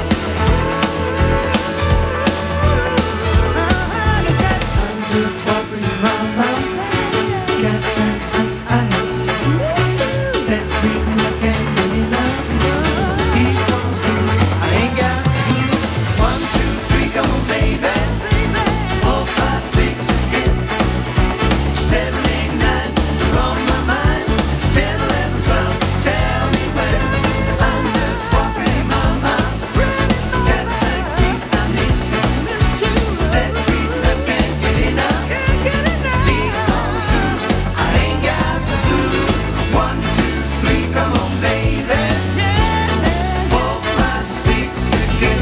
Les sept, un, deux, trois, plus maman. quatre, cinq, six, Alice. sept, huit, neuf, can't get enough. dix, onze, douze, I ain't got the blues. one, two, three, come on baby. four, five, six, kiss. seven, eight, nine, you're on my mind. ten, eleven, twelve, tell me when. un, deux, trois, pretty mama. quatre, cinq, six, I miss you. sept, huit, neuf, can't get enough. dix, onze, douze, I ain't got the blues. one, two, three, come on baby. four, five, six, a kiss.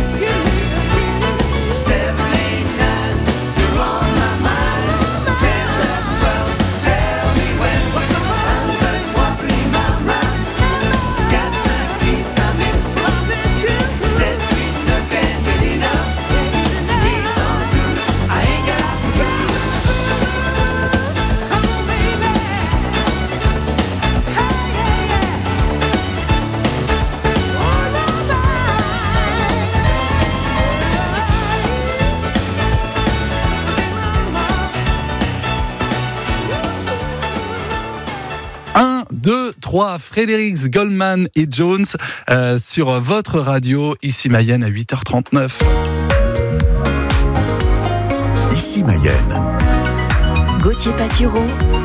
seven, eight, nine, you're on my mind. ten, eleven, twelve, tell me when. un, deux, trois, pretty mama. quatre, cinq, six, I miss you. sept, huit, neuf, can't get enough. dix, onze, douze, I ain't got the blues. Come on baby. un, deux, trois, Fredericks, Goldman et Jones euh, sur votre radio, ici Mayenne à huit heures trente-neuf. Ici Mayenne. Gauthier Patureau.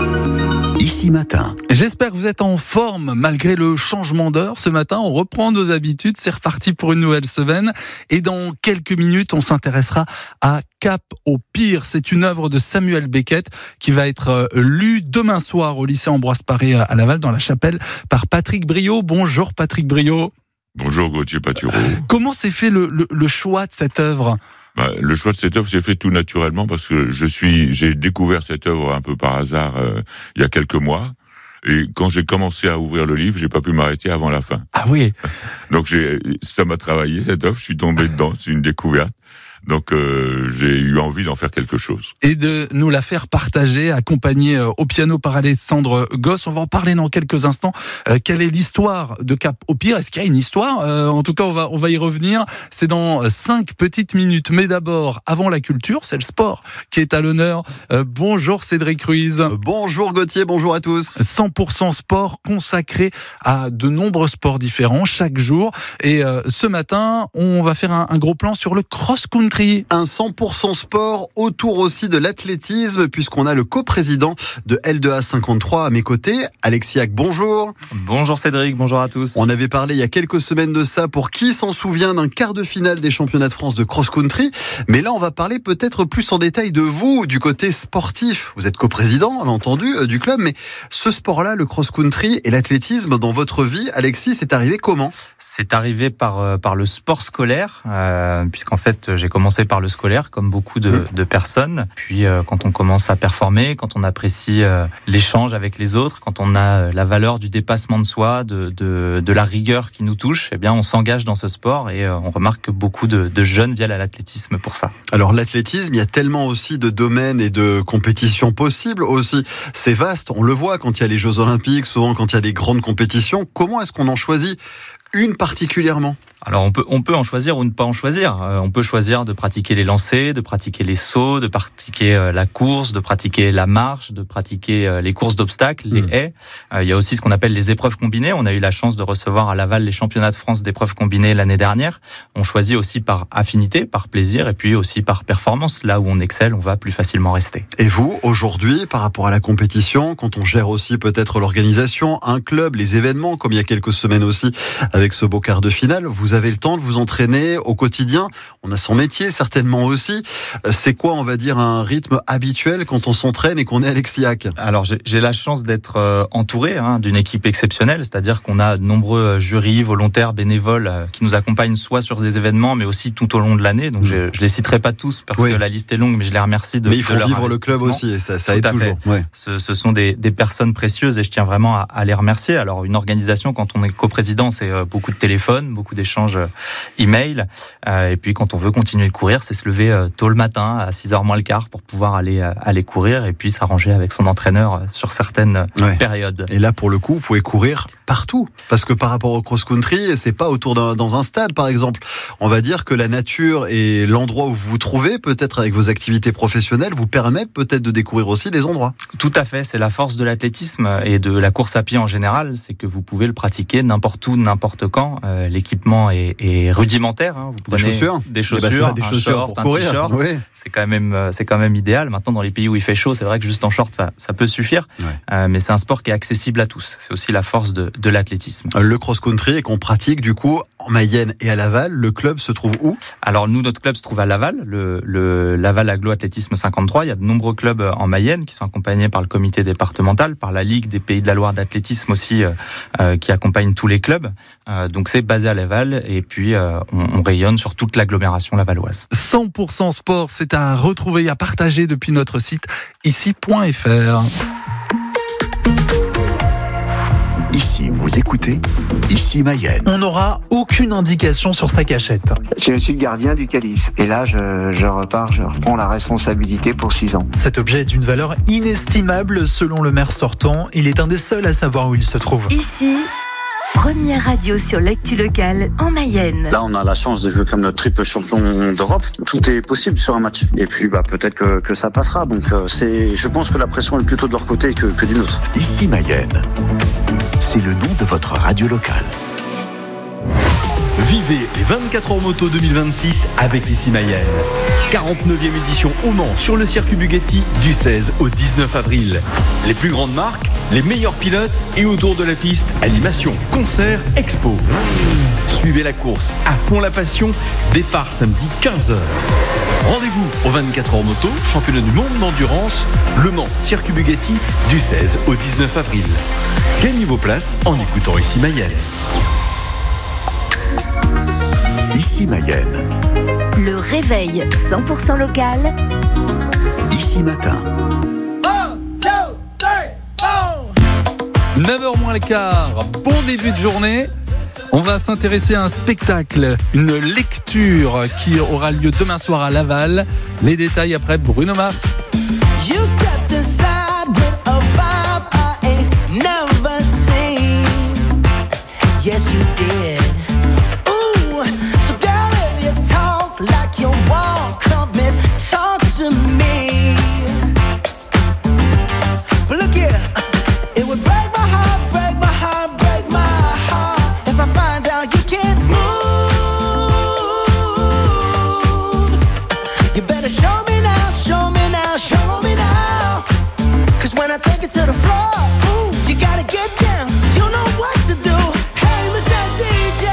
Ici Matin. J'espère que vous êtes en forme malgré le changement d'heure. Ce matin, on reprend nos habitudes. C'est reparti pour une nouvelle semaine. Et dans quelques minutes, on s'intéressera à Cap au pire. C'est une œuvre de Samuel Beckett qui va être lue demain soir au lycée Ambroise Paré à Laval, dans la chapelle, par Patrick Briot. Bonjour Patrick Briot. Bonjour Gauthier Patureau. Comment s'est fait le, le, le choix de cette œuvre ? Bah, le choix de cette œuvre s'est fait tout naturellement parce que je suis, j'ai découvert cette œuvre un peu par hasard euh, il y a quelques mois. Et quand j'ai commencé à ouvrir le livre, j'ai pas pu m'arrêter avant la fin. Ah oui. Donc j'ai, ça m'a travaillé cette œuvre. Je suis tombé dedans. C'est une découverte. Donc euh, j'ai eu envie d'en faire quelque chose. Et de nous la faire partager, accompagné euh, au piano par Alessandre Gosse. On va en parler dans quelques instants. Euh, quelle est l'histoire de Cap au pire ? Est-ce qu'il y a une histoire ? euh, En tout cas, on va on va y revenir. C'est dans cinq petites minutes. Mais d'abord, avant la culture, c'est le sport qui est à l'honneur. Euh, bonjour Cédric Ruiz. Bonjour Gauthier, bonjour à tous. cent pour cent sport consacré à de nombreux sports différents chaque jour. Et euh, ce matin, on va faire un, un gros plan sur le cross-country. Un cent pour cent sport autour aussi de l'athlétisme, puisqu'on a le coprésident de L deux A cinquante-trois à mes côtés, Alexiac, bonjour. Bonjour Cédric, bonjour à tous. On avait parlé il y a quelques semaines de ça, pour qui s'en souvient, d'un quart de finale des championnats de France de cross-country. Mais là, on va parler peut-être plus en détail de vous, du côté sportif. Vous êtes coprésident, on l'a entendu, euh, du club, mais ce sport-là, le cross-country et l'athlétisme, dans votre vie, Alexis, c'est arrivé comment ? C'est arrivé par, euh, par le sport scolaire, euh, puisqu'en fait, j'ai commencé par le scolaire, comme beaucoup de, de personnes. Puis, euh, quand on commence à performer, quand on apprécie euh, l'échange avec les autres, quand on a la valeur du dépassement de soi, de, de, de la rigueur qui nous touche, eh bien, on s'engage dans ce sport et euh, on remarque que beaucoup de, de jeunes viennent à l'athlétisme pour ça. Alors, l'athlétisme, il y a tellement aussi de domaines et de compétitions possibles aussi. C'est vaste, on le voit quand il y a les Jeux Olympiques, souvent quand il y a des grandes compétitions. Comment est-ce qu'on en choisit une particulièrement ? Alors on peut on peut en choisir ou ne pas en choisir. Euh, on peut choisir de pratiquer les lancers, de pratiquer les sauts, de pratiquer euh, la course, de pratiquer la marche, de pratiquer euh, les courses d'obstacles, les mmh. haies. Euh, il y a aussi ce qu'on appelle les épreuves combinées. On a eu la chance de recevoir à Laval les championnats de France d'épreuves combinées l'année dernière. On choisit aussi par affinité, par plaisir et puis aussi par performance. Là où on excelle, on va plus facilement rester. Et vous, aujourd'hui, par rapport à la compétition, quand on gère aussi peut-être l'organisation, un club, les événements, comme il y a quelques semaines aussi avec ce beau quart de finale, vous Vous avez le temps de vous entraîner au quotidien. On a son métier certainement aussi. C'est quoi, on va dire, un rythme habituel quand on s'entraîne et qu'on est à l'Exiac ? Alors j'ai, j'ai la chance d'être euh, entouré hein, d'une équipe exceptionnelle, c'est-à-dire qu'on a de nombreux jurys, volontaires, bénévoles euh, qui nous accompagnent soit sur des événements, mais aussi tout au long de l'année. Donc je, je les citerai pas tous parce oui. que la liste est longue, mais je les remercie de. Mais il faut de leur vivre le club aussi, et ça, ça aide toujours. Ouais. Ce, ce sont des, des personnes précieuses et je tiens vraiment à, à les remercier. Alors une organisation, quand on est coprésident, c'est euh, beaucoup de téléphones, beaucoup d'échanges email, euh, et puis quand on veut continuer de courir, c'est se lever euh, tôt le matin à six heures moins le quart pour pouvoir aller euh, aller courir et puis s'arranger avec son entraîneur euh, sur certaines ouais. périodes. Et là pour le coup, vous pouvez courir partout parce que par rapport au cross-country, c'est pas autour d'un dans un stade par exemple. On va dire que la nature et l'endroit où vous vous trouvez, peut-être avec vos activités professionnelles, vous permettent peut-être de découvrir aussi des endroits. Tout à fait, c'est la force de l'athlétisme et de la course à pied en général, c'est que vous pouvez le pratiquer n'importe où, n'importe quand. Euh, l'équipement est, est rudimentaire. Hein. Vous prenez des chaussures, des chaussures, bah, des un chaussures short, pour un courir. t-shirt. Oui. C'est quand même, c'est quand même idéal. Maintenant, dans les pays où il fait chaud, c'est vrai que juste en short, ça, ça peut suffire. Ouais. Euh, mais c'est un sport qui est accessible à tous. C'est aussi la force de, de l'athlétisme. Le cross-country et qu'on pratique du coup en Mayenne et à Laval. Le club se trouve où ? Alors nous, notre club se trouve à Laval, le, le Laval Aglo Athlétisme cinquante-trois. Il y a de nombreux clubs en Mayenne qui sont accompagnés par le comité départemental, par la Ligue des Pays de la Loire d'athlétisme aussi, euh, qui accompagne tous les clubs. Euh, donc c'est basé à Laval et puis euh, on, on rayonne sur toute l'agglomération lavalloise. cent pour cent sport, c'est à retrouver et à partager depuis notre site ici point f r. Ici, vous écoutez Ici Mayenne. On n'aura aucune indication sur sa cachette. Je suis le gardien du calice. Et là, je, je repars, je reprends la responsabilité pour six ans. Cet objet est d'une valeur inestimable selon le maire sortant. Il est un des seuls à savoir où il se trouve. Ici, première radio sur l'actu locale en Mayenne. Là, on a la chance de jouer comme notre triple champion d'Europe. Tout est possible sur un match. Et puis, bah, peut-être que, que ça passera. Donc, euh, c'est, je pense que la pression est plutôt de leur côté que, que du nôtre. Ici Mayenne. C'est le nom de votre radio locale. Vivez les vingt-quatre heures moto deux mille vingt-six avec Ici Mayenne. quarante-neuvième édition au Mans sur le circuit Bugatti du seize au dix-neuf avril. Les plus grandes marques, les meilleurs pilotes et autour de la piste, animation, concert, expo. Suivez la course à fond la passion, départ samedi quinze heures. Rendez-vous au vingt-quatre heures moto, championnat du monde d'endurance, Le Mans, circuit Bugatti du seize au dix-neuf avril. Gagnez vos places en écoutant Ici Mayenne. Ici Mayenne. Le réveil cent pour cent local. Ici matin. neuf heures moins le quart, bon début de journée. On va s'intéresser à un spectacle, une lecture qui aura lieu demain soir à Laval. Les détails après Bruno Mars. You stepped inside with a vibe I ain't never seen. Yes, you did. Ooh, so girl, if you talk like you walk, come and talk to me. But look here, it would break my heart, break my heart, break my heart if I find out you can't move. You better show me now, show me now, show me now. Cause when I take it to the floor, ooh, you gotta get down. You know what to do. Hey, Mister D J,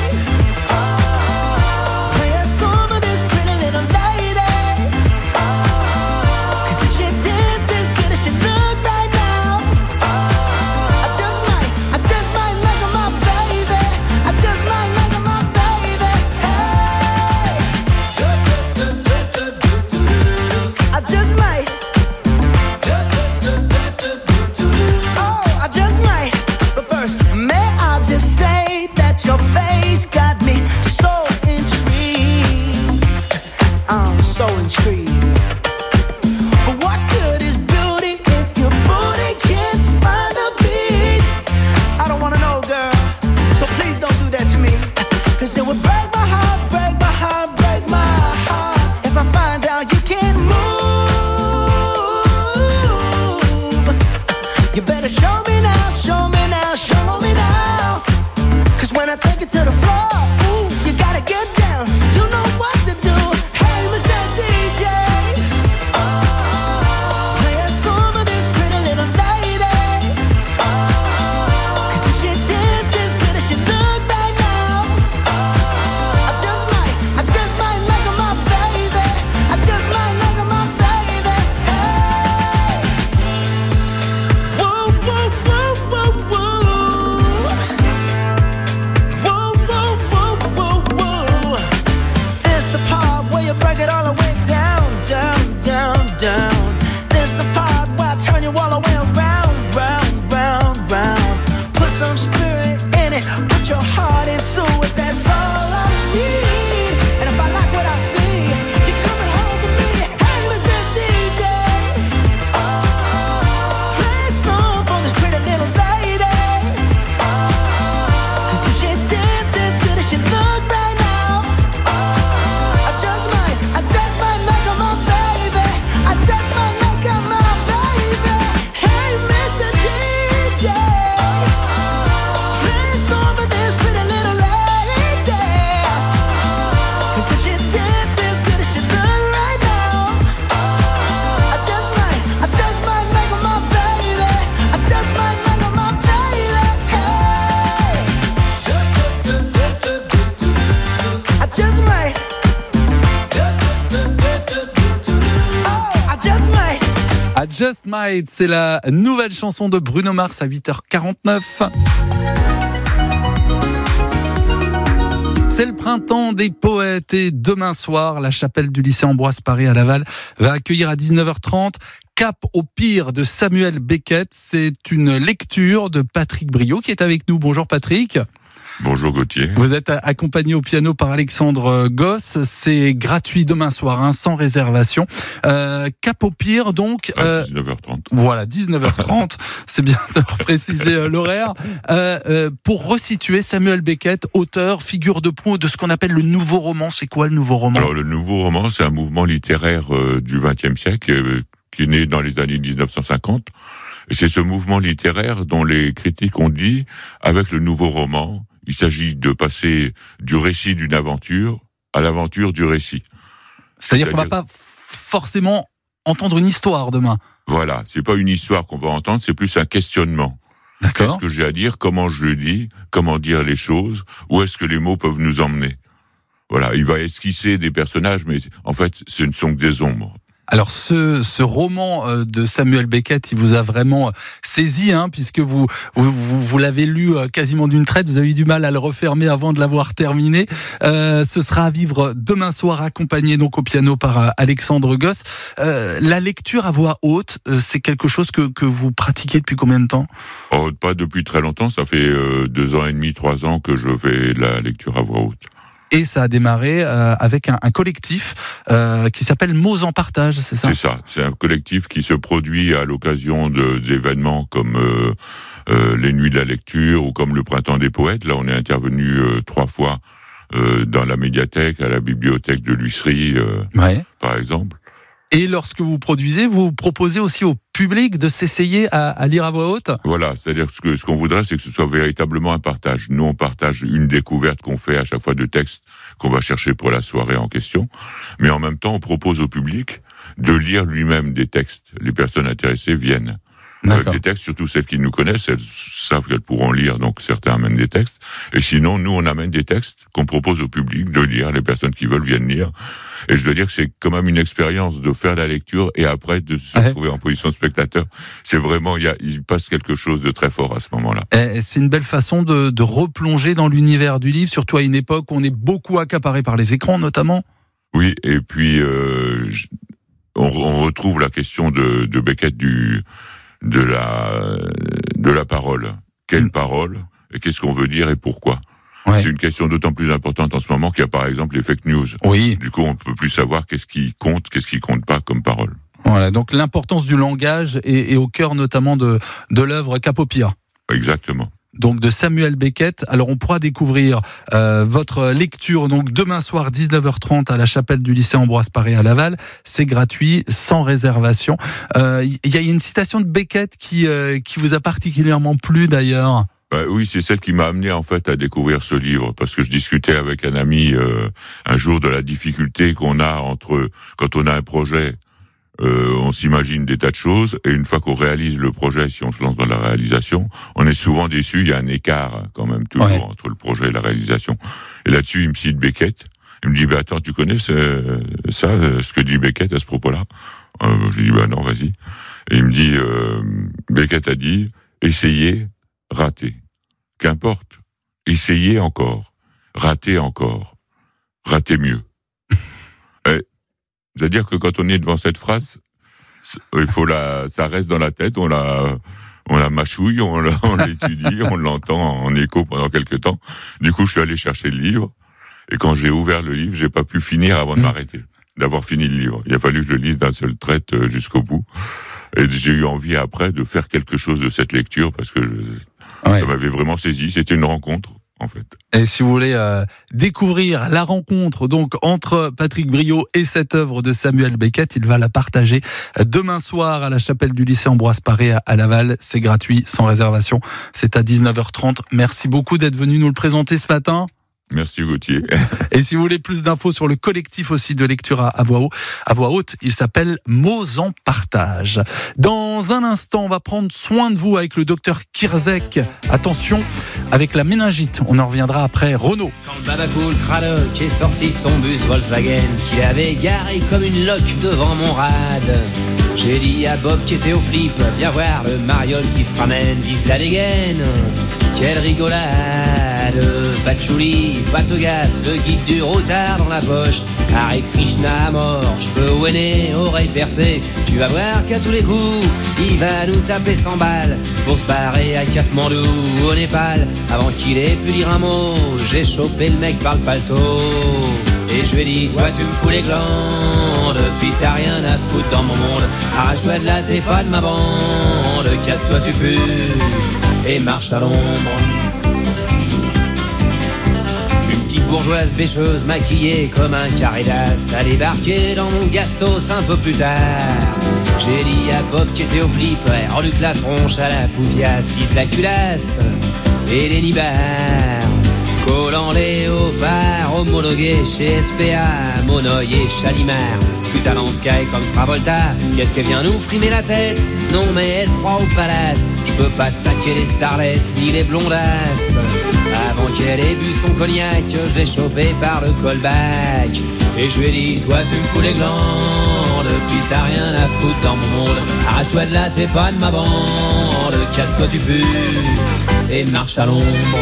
oh, play a song of this pretty little lady. Oh, cause if she dances as good as she look right now, oh, I just might, I just might like her my baby. I just might like her my baby. Hey, I just might. Oh, I just might. But first, may I just say that your face got me so intrigued. I'm so intrigued. But what good is beauty if your booty can't find a beat? I don't wanna know, girl. So please don't do that to me. heart and soul, that's all I need. And if I like what I see, you're coming home with me. Hey, Mister D J, play a song for this pretty little lady. Cause if she dances as good as she look right now, I just might, I just might make her my baby. I just might make her my baby. Hey, Mister D J, play a song for this pretty little lady. Cause if she dances as good as she look right now, I just might, I just might make her my baby. I just might make her my baby. Hey, I just might. Oh, I just might. I Just Might, c'est la nouvelle chanson de Bruno Mars à huit heures quarante-neuf. C'est le printemps des poètes et demain soir, la chapelle du lycée Ambroise Paré à Laval va accueillir à dix-neuf heures trente Cap au pire de Samuel Beckett. C'est une lecture de Patrick Briot qui est avec nous. Bonjour Patrick. Bonjour Gauthier. Vous êtes accompagné au piano par Alexandre Gosse. C'est gratuit demain soir, hein, sans réservation. Euh, Cap au pire, donc. À dix-neuf heures trente. Voilà, dix-neuf heures trente. C'est bien de préciser euh, l'horaire. Euh, euh, pour resituer Samuel Beckett, auteur, figure de proue de ce qu'on appelle le nouveau roman. C'est quoi le nouveau roman ? Alors le nouveau roman, c'est un mouvement littéraire euh, du vingtième siècle euh, qui est né dans les années dix-neuf cent cinquante. Et c'est ce mouvement littéraire dont les critiques ont dit, avec le nouveau roman, il s'agit de passer du récit d'une aventure à l'aventure du récit. C'est-à-dire, C'est-à-dire qu'on va pas forcément entendre une histoire demain. Voilà, c'est pas une histoire qu'on va entendre, c'est plus un questionnement. D'accord. Qu'est-ce que j'ai à dire ? Comment je le dis ? Comment dire les choses ? Où est-ce que les mots peuvent nous emmener ? Voilà, il va esquisser des personnages, mais en fait, ce ne sont que des ombres. Alors ce, ce roman de Samuel Beckett, il vous a vraiment saisi, hein, puisque vous, vous, vous l'avez lu quasiment d'une traite, vous avez eu du mal à le refermer avant de l'avoir terminé. Euh, ce sera à vivre demain soir, accompagné donc au piano par Alexandre Gosse. Euh, la lecture à voix haute, c'est quelque chose que, que vous pratiquez depuis combien de temps ? Oh, pas depuis très longtemps, ça fait euh, deux ans et demi, trois ans que je fais la lecture à voix haute. Et ça a démarré euh, avec un, un collectif euh, qui s'appelle Mots en partage, c'est ça ? C'est ça, c'est un collectif qui se produit à l'occasion de, d'événements comme euh, euh, les Nuits de la Lecture ou comme le Printemps des Poètes. Là, on est intervenu euh, trois fois euh, dans la médiathèque, à la bibliothèque de l'Huisserie, euh, ouais. par exemple. Et lorsque vous produisez, vous proposez aussi au public de s'essayer à, à lire à voix haute ? Voilà, c'est-à-dire que ce qu'on voudrait, c'est que ce soit véritablement un partage. Nous, on partage une découverte qu'on fait à chaque fois de textes qu'on va chercher pour la soirée en question, mais en même temps, on propose au public de lire lui-même des textes. Les personnes intéressées viennent avec des textes, surtout celles qui nous connaissent, elles savent qu'elles pourront lire, donc certains amènent des textes. Et sinon, nous, on amène des textes qu'on propose au public de lire. Les personnes qui veulent viennent lire. Et je dois dire que c'est quand même une expérience de faire la lecture et après de se ouais. retrouver en position de spectateur. C'est vraiment, il, y a, il passe quelque chose de très fort à ce moment-là. Et c'est une belle façon de, de replonger dans l'univers du livre, surtout à une époque où on est beaucoup accaparé par les écrans, notamment. Oui, et puis euh, on, on retrouve la question de, de Beckett du de la de la parole. Quelle mmh. parole ? Et qu'est-ce qu'on veut dire et pourquoi ? Ouais. C'est une question d'autant plus importante en ce moment qu'il y a par exemple les fake news. Oui. Du coup, on ne peut plus savoir qu'est-ce qui compte, qu'est-ce qui compte pas comme parole. Voilà, donc l'importance du langage est, est au cœur notamment de, de l'œuvre Cap au pire. Exactement. Donc de Samuel Beckett. Alors on pourra découvrir euh, votre lecture donc demain soir dix-neuf heures trente à la chapelle du lycée Ambroise Paré à Laval. C'est gratuit, sans réservation. Il euh, y a une citation de Beckett qui euh, qui vous a particulièrement plu d'ailleurs. Bah oui, c'est celle qui m'a amené en fait à découvrir ce livre, parce que je discutais avec un ami euh, un jour de la difficulté qu'on a entre quand on a un projet. Euh, on s'imagine des tas de choses, et une fois qu'on réalise le projet, si on se lance dans la réalisation, on est souvent déçu. Il y a un écart quand même toujours ouais. entre le projet et la réalisation. Et là-dessus, il me cite Beckett. Il me dit bah attends, tu connais ce, ça, ce que dit Beckett à ce propos-là ? euh, Je lui dis bah non, vas-y. Et il me dit euh, Beckett a dit essayez, ratez. Qu'importe, essayez encore, ratez encore, ratez mieux. C'est-à-dire que quand on est devant cette phrase, il faut la, ça reste dans la tête, on la, on la mâchouille, on, la, on l'étudie, on l'entend en écho pendant quelques temps. Du coup, je suis allé chercher le livre, et quand j'ai ouvert le livre, j'ai pas pu finir avant de mmh. m'arrêter, d'avoir fini le livre. Il a fallu que je le lise d'un seul trait jusqu'au bout. Et j'ai eu envie après de faire quelque chose de cette lecture, parce que je, ouais. ça m'avait vraiment saisi. C'était une rencontre, en fait. Et si vous voulez euh, découvrir la rencontre donc entre Patrick Briot et cette œuvre de Samuel Beckett, il va la partager demain soir à la chapelle du lycée Ambroise Paré à Laval. C'est gratuit, sans réservation. C'est à dix-neuf heures trente. Merci beaucoup d'être venu nous le présenter ce matin. Merci Gauthier. Et si vous voulez plus d'infos sur le collectif aussi de lecture à, à, voix, haute, à voix haute, il s'appelle Mots en partage. Dans un instant, on va prendre soin de vous avec le docteur Kirzek. Attention, avec la méningite, on en reviendra après Renault. Quand le babacool Craddock est sorti de son bus Volkswagen, qu'il avait garé comme une loque devant mon rad, j'ai dit à Bob qui était au flip, viens voir le mariole qui se ramène, vise la dégaine. Quelle rigolade, patchouli, patogas, le guide du routard dans la poche. Hare Krishna à mort, j'peux ouéner, oreille percée. Tu vas voir qu'à tous les coups, il va nous taper cent balles pour se barrer à Katmandou, au Népal. Avant qu'il ait pu dire un mot, j'ai chopé le mec par le paletot. Et je lui ai dit, toi tu me fous les glandes, puis t'as rien à foutre dans mon monde. Arrache-toi de là, t'es pas de ma bande, casse-toi tu pues et marche à l'ombre. Une petite bourgeoise bêcheuse maquillée comme un carré d'as a débarqué dans mon gastos un peu plus tard. J'ai dit à Bob qui était au flip, reluque la tronche à la poufiasse, vise la culasse et les nibards. Collant léopard, homologué chez S P A, Monoï et Chalimard. Putain en Sky comme Travolta, qu'est-ce qu'elle vient nous frimer la tête? Non mais elle se croit au palace, je peux pas saquer les starlettes ni les blondasses. Avant qu'elle ait bu son cognac, je l'ai chopé par le callback. Et je lui ai dit, toi tu me fous les glandes, puis t'as rien à foutre dans mon monde. Arrache-toi de là, t'es pas de ma bande, casse-toi tu pues et marche à l'ombre.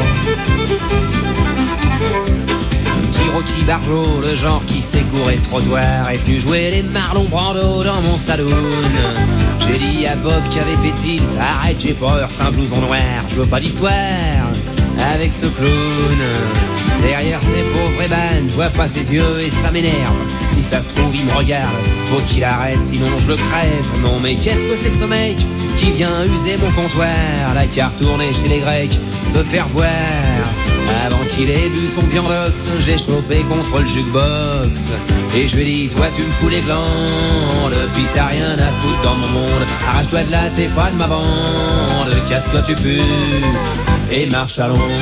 Rocky Barjot, le genre qui s'est gouré de trottoir, est venu jouer les Marlon Brando dans mon saloon. J'ai dit à Bob qui avait fait tilt, arrête j'ai peur, c'est un blouson noir, je veux pas d'histoire avec ce clown. Derrière ces pauvres ébanes, je vois pas ses yeux et ça m'énerve. Si ça se trouve il me regarde, faut qu'il arrête sinon je le crève. Non mais qu'est-ce que c'est que ce mec qui vient user mon comptoir? La carte tournée chez les Grecs, se faire voir. Avant qu'il ait bu son viandox, j'ai chopé contre le jukebox. Et je lui ai dit, toi tu me fous les glandes, puis t'as rien à foutre dans mon monde. Arrache-toi de là, t'es pas de ma bande, casse-toi tu pues et marche à l'ombre.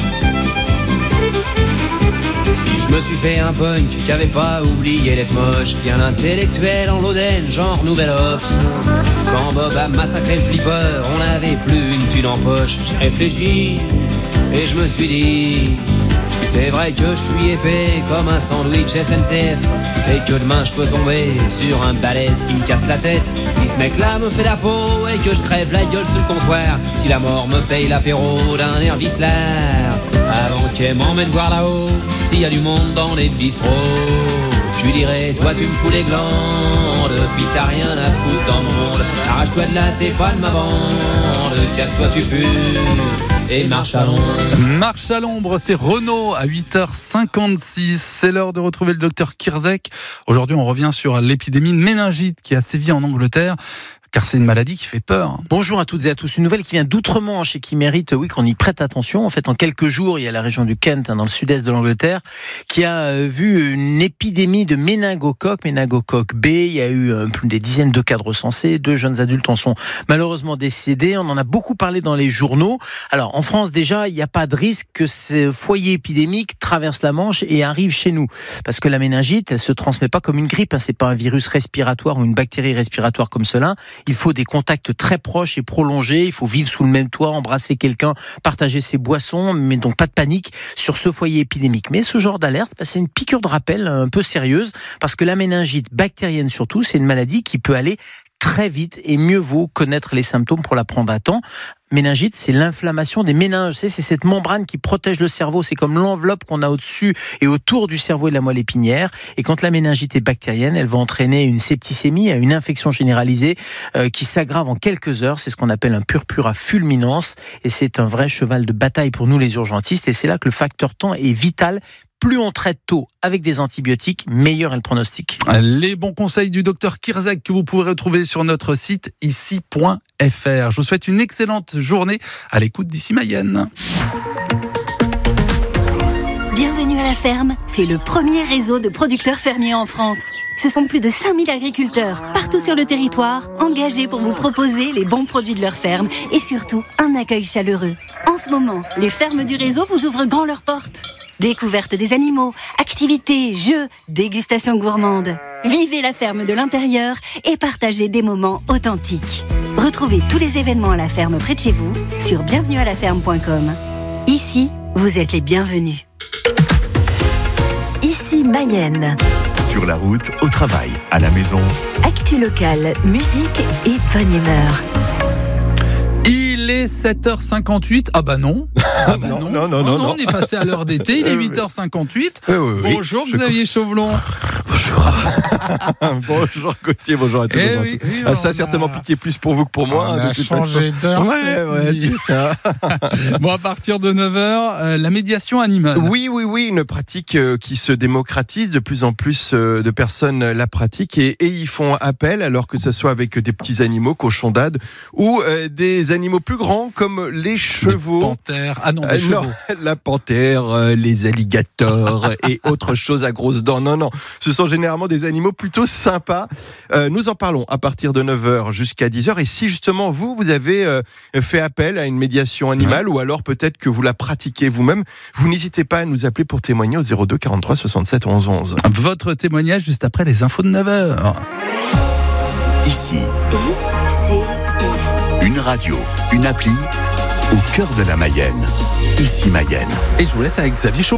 Je me suis fait un punk qui avait pas oublié d'être moche, bien intellectuel en l'Oden, genre Nouvel Ops. Quand Bob a massacré le flipper, on n'avait plus une thune en poche. J'ai réfléchi et je me suis dit, c'est vrai que je suis épais comme un sandwich S N C F, et que demain je peux tomber sur un balèze qui me casse la tête. Si ce mec là me fait la peau et que je crève la gueule sur le comptoir, si la mort me paye l'apéro d'un air vicelard, avant qu'elle m'emmène voir là-haut s'il y a du monde dans les bistrots, je lui dirai, toi tu me fous les glandes, puis t'as rien à foutre dans mon monde. Arrache-toi de là, t'es pas de ma bande, casse-toi tu pues et marche à l'ombre. Marche à l'ombre, c'est Renault à huit heures cinquante-six. C'est l'heure de retrouver le docteur Kirzek. Aujourd'hui, on revient sur l'épidémie de méningite qui a sévi en Angleterre, car c'est une maladie qui fait peur. Bonjour à toutes et à tous. Une nouvelle qui vient d'outre-Manche et qui mérite, oui, qu'on y prête attention. En fait, en quelques jours, il y a la région du Kent, hein, dans le sud-est de l'Angleterre, qui a vu une épidémie de méningocoque, méningocoque B. Il y a eu euh, plus des dizaines de cas de recensés. Deux jeunes adultes en sont malheureusement décédés. On en a beaucoup parlé dans les journaux. Alors, en France, déjà, il n'y a pas de risque que ce foyer épidémique traverse la Manche et arrive chez nous. Parce que la méningite, elle se transmet pas comme une grippe. Hein. C'est pas un virus respiratoire ou une bactérie respiratoire comme cela. Il faut des contacts très proches et prolongés. Il faut vivre sous le même toit, embrasser quelqu'un, partager ses boissons, mais donc pas de panique sur ce foyer épidémique. Mais ce genre d'alerte, bah, c'est une piqûre de rappel un peu sérieuse, parce que la méningite bactérienne surtout, c'est une maladie qui peut aller très vite et mieux vaut connaître les symptômes pour la prendre à temps. méningite, c'est l'inflammation des méninges. C'est, c'est cette membrane qui protège le cerveau. C'est comme l'enveloppe qu'on a au-dessus et autour du cerveau et de la moelle épinière. Et quand la méningite est bactérienne, elle va entraîner une septicémie, une infection généralisée euh, qui s'aggrave en quelques heures. C'est ce qu'on appelle un purpura fulminans. Et c'est un vrai cheval de bataille pour nous les urgentistes. Et c'est là que le facteur temps est vital. Plus on traite tôt avec des antibiotiques, meilleur est le pronostic. Les bons conseils du docteur Kirzek que vous pouvez retrouver sur notre site ici point f r. Je vous souhaite une excellente journée à l'écoute d'Ici Mayenne. Bienvenue à la ferme, c'est le premier réseau de producteurs fermiers en France. Ce sont plus de cinq mille agriculteurs, partout sur le territoire, engagés pour vous proposer les bons produits de leur ferme et surtout un accueil chaleureux. En ce moment, les fermes du réseau vous ouvrent grand leurs portes. Découverte des animaux, activités, jeux, dégustation gourmande. Vivez la ferme de l'intérieur et partagez des moments authentiques. Retrouvez tous les événements à la ferme près de chez vous sur bienvenue à la ferme point com. Ici, vous êtes les bienvenus. Ici Mayenne. Sur la route, au travail, à la maison. Actu locale, musique et bonne humeur. Il est sept heures cinquante-huit. Ah bah non. Ah bah non. non, non, oh non, non, non. on est passé à l'heure d'été. Il est huit heures cinquante-huit. Oui, oui, oui. Bonjour Je Xavier Chauvelon. Bonjour. Bonjour Gauthier, bonjour à tous. Eh bonjour à oui, tous. oui, ah, ça a on certainement a- piqué plus pour vous que pour moi. On hein, a de toute changé façon. d'heure, Ouais, c'est ouais, dit. c'est ça. Bon, à partir de neuf heures, euh, la médiation animale. Oui, oui, oui, une pratique euh, qui se démocratise. De plus en plus euh, de personnes la pratiquent et, et y font appel, alors que ce soit avec des petits animaux, cochons d'Inde, ou euh, des animaux plus grands comme les chevaux. Des panthères. Ah non, des Euh, chevaux. non, la panthère, euh, les alligators et autres choses à grosses dents. Non, non, ce sont généralement des animaux plutôt sympas. Euh, nous en parlons à partir de neuf heures jusqu'à dix heures. Et si justement vous, vous avez euh, fait appel à une médiation animale, ou alors peut-être que vous la pratiquez vous-même, vous n'hésitez pas à nous appeler pour témoigner au zéro deux quarante-trois soixante-sept onze onze. Votre témoignage juste après les infos de neuf heures. Ici, I C I. une radio, une appli, au cœur de la Mayenne. Ici Mayenne. Et je vous laisse avec Xavier Chauvelon.